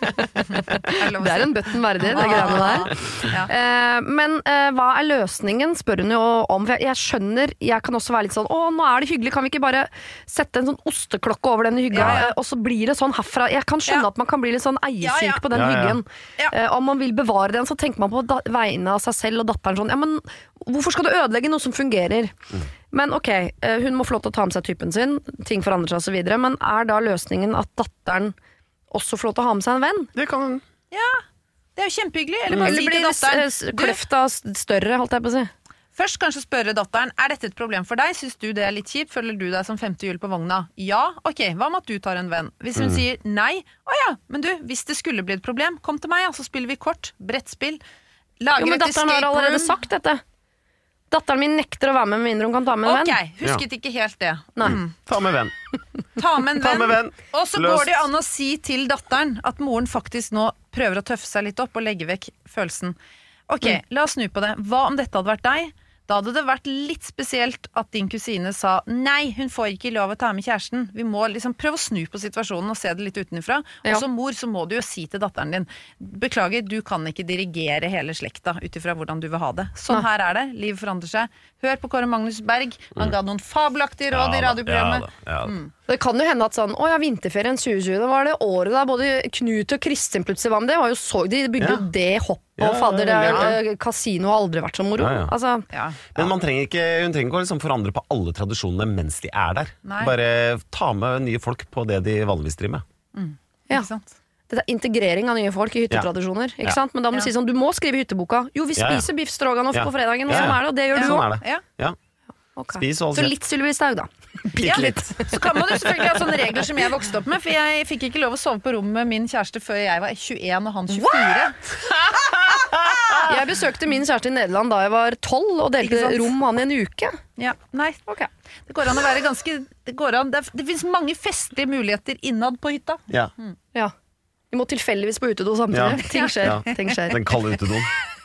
Det er en bøtten verdig, det greiene der. Ja. Eh, men eh, hva er løsningen, spør hun jo om. For jeg, jeg skjønner, jeg kan også være litt sånn, å, nå er det hyggelig, kan vi ikke bare sette en sånn osteklokke over den hyggen, Ja, ja. og så blir det sånn herfra. Jeg kan skjønne Ja. at man kan bli litt sånn eiersyk Ja, ja. på den Ja, ja. hyggen. Ja. Eh, om man vil bevare den, så tenker man på da, vegne av seg selv og datteren sånn, ja, men hvorfor skal du ødelegge noe som fungerer? Men ok, eh, hun må få lov til å ta med seg typen sin, ting forandrer seg og så videre, men er da løsningen at datteren også får lov til å ha med seg en venn? Det kan hun. Ja, det er jo kjempehyggelig. Eller bare Eller si blir til datteren, s- kløfta større, holdt jeg på å si? først kanskje spørre datteren, er dette et problem for deg? Synes du det er litt kjipt? Føler du deg som femte hjul på vogna? Ja, ok, hva med at du tar en venn? Hvis hun Mm. sier nei, å ja, men du, hvis det skulle bli et problem, kom til meg, ja, så spiller vi kort, brettspill, lager Jo, men et datteren har escape allerede room. sagt dette. Datteren min nekter å være med med mindre hun kan ta med en Ok, venn. husket ikke helt det. Nei. Mm. Ta med venn. Ta med en Ta venn. med venn. Og så Løst. går det an å si til datteren at moren faktisk nå prøver å tøffe seg litt opp og legge vekk følelsen. Ok, Mm. la oss snu på det. Hva om dette hadde vært deg? Da hadde det vært litt spesielt at din kusine sa nei, hun får ikke lov å ta med kjæresten. Vi må liksom prøve å snu på situasjonen og se det litt utenifra. Ja. Og som mor så må du jo si til datteren din, beklager, du kan ikke dirigere hele slekta utifra hvordan du vil ha det. Sånn Nei. her er det, livet forandrer seg. Hør på Kåre Magnus Berg, han ga noen fabelaktige råd i Ja da, radioprogrammet. ja da, ja da. Mm. Det kan jo hende at sånn, å ja, vinterferien tjue tjue, det var det året da både Knut og Kristin plutselig var med, det var jo så, de bygde Ja. jo det hopp, Ja, og fader, det er, veldig. eh, kasino har aldri vært så moro. Ja, ja. Altså, Ja. Men man trenger ikke, hun trenger ikke å liksom forandre på alle tradisjonene mens de er der. Nei. Bare ta med nye folk på det de vanligvis driver med. ja. Ikke sant? Dette er integrering av nye folk i hyttetradisjoner, ikke Ja. sant? Men da må du Ja. si sånn, du må skrive i hytteboka. Jo, vi Ja, ja. spiser biff stroganoff Ja. på fredagen, og Ja, sånn ja. er det, og det gjør du Sånn også. er det. Ja. Ja. Ok. Spis og hold Så kjeft. litt Sylvi Listhaug da. Ja, Bitte litt. så kan man jo selvfølgelig ha sånne regler som jeg vokste opp med, for jeg fikk ikke lov å sove på rommet med min kjæreste før jeg var tjueen og han tjuefire. Jeg besøkte min kjæreste i Nederland da jeg var tolv, og Ikke delte sant? rom med han i en uke. Ja, nei, det går an å være ganske Det, går an, det, er- det finnes mange festlige muligheter innad på hytta. Ja. Ja. Vi må tilfeldigvis på utedo Ja. samtidig. Ting skjer. Ja. Ting skjer. Den kalde utedoen.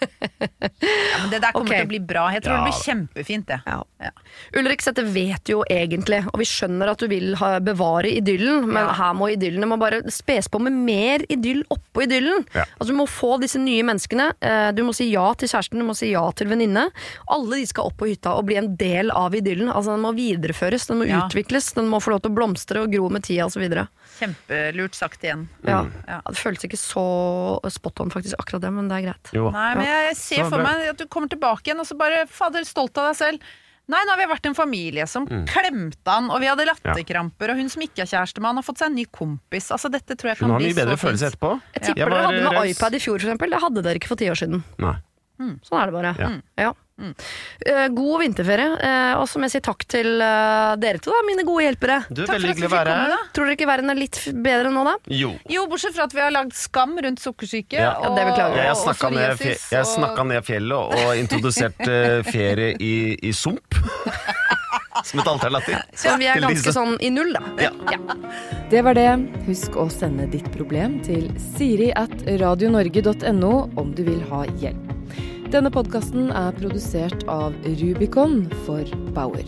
Ja, men det der kommer Ok. til å bli bra. Jeg tror Ja, det blir kjempefint, det. Ja. Ja. Ulrik, dette vet jo egentlig, og vi skjønner at du vil ha, bevare idyllen, men Ja. her må idyllene må bare spes på med mer idyll oppå idyllen. Ja. Altså, du må få disse nye menneskene, eh, du må si ja til kjæresten, du må si ja til venninne. Alle de skal opp på hytta og bli en del av idyllen. Altså, den må videreføres, den må Ja. utvikles, den må få lov til å blomstre og gro med tida og så videre. Kjempelurt sagt igjen. Ja. Ja. Det føles ikke så spot on faktisk akkurat det, men det er greit. Jo. Nei, men jeg ser Så for bra. meg at du kommer tilbake igjen og så bare, fader, stolt av deg selv. Nei, nå har vi vært en familie som klemte han, og vi hadde latterkramper, og hun som ikke er kjæreste med han har fått seg en ny kompis. Altså, dette tror jeg Hun kan har bli mye bedre så fint. følelse etterpå. Jeg tipper Jeg dere var hadde med raus. iPad i fjor for eksempel, det hadde dere ikke for ti år siden. Nei. Sånn er det bare. Ja. Mm. Ja. Eh, god vinterferie, eh, og så må jeg si takk til eh, dere to, da, mine gode hjelpere. Du, Takk for veldig at vi hyggelig å fikk være komme, her. da. Tror dere ikke verden er litt f- bedre nå, da? Jo. Jo, bortsett fra at vi har lagd skam rundt sukkersyke. Ja. og, Ja, det beklager Jeg jeg. og snakka ned, fje- psoriasis, jeg og- snakka ned fjellet og introduserte ferie i, i sump. Som et alternativ. Så vi er Til ganske disse. sånn i null, da. Ja. Det var det. Husk å sende ditt problem til siri at radionorge.no om du vil ha hjelp. Denne podkasten er produsert av Rubicon for Bauer.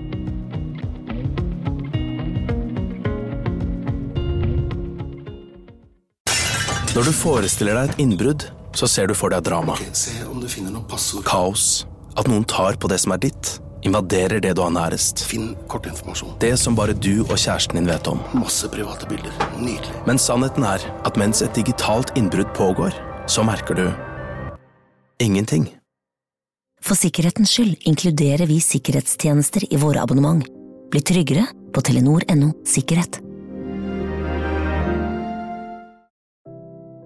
Når du forestiller deg et innbrudd, så ser du for deg drama. Ok, se om du finner noe passord. Kaos. At noen tar på det som er ditt. Invaderer det du har nærest. Finn kortinformasjon. Det som bare du og kjæresten din vet om. Masse private bilder. Nydelig. Men sannheten er at mens et digitalt innbrudd pågår, så merker du ingenting. For sikkerhetens skyld inkluderer vi sikkerhetstjenester i våre abonnement. Bli tryggere på telenor punktum no sikkerhet.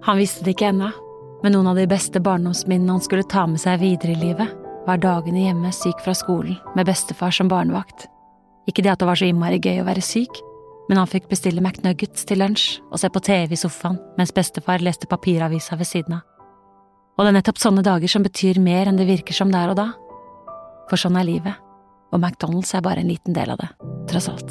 Han visste det ikke ennå, men noen av de beste barndomsminnene han skulle ta med seg videre i livet, var dagene hjemme syk fra skolen med bestefar som barnevakt. Ikke det at det var så innmari gøy å være syk, men han fikk bestille McNuggets til lunsj og se på T V i sofaen mens bestefar leste papiravisa ved siden av. Og det er nettopp sånne dager som betyr mer enn det virker som der og da. For sånn er livet, og McDonald's er bare en liten del av det, tross alt.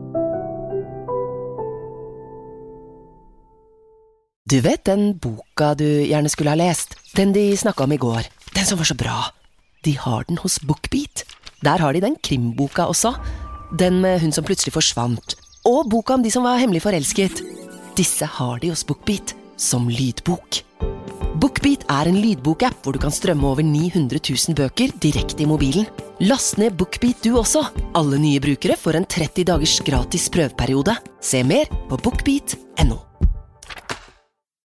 Du vet den boka du gjerne skulle ha lest? Den de snakket om i går. Den som var så bra. De har den hos BookBeat. Der har de den krimboka også. Den med hun som plutselig forsvant. Og boka om de som var hemmelig forelsket. Disse har de hos BookBeat som lydbok. BookBeat er en lydbokapp hvor du kan strømme over ni hundre tusen bøker direkte i mobilen. Last ned BookBeat du også. Alle nye brukere får en tretti dagers gratis prøveperiode. Se mer på bookbeat punktum no.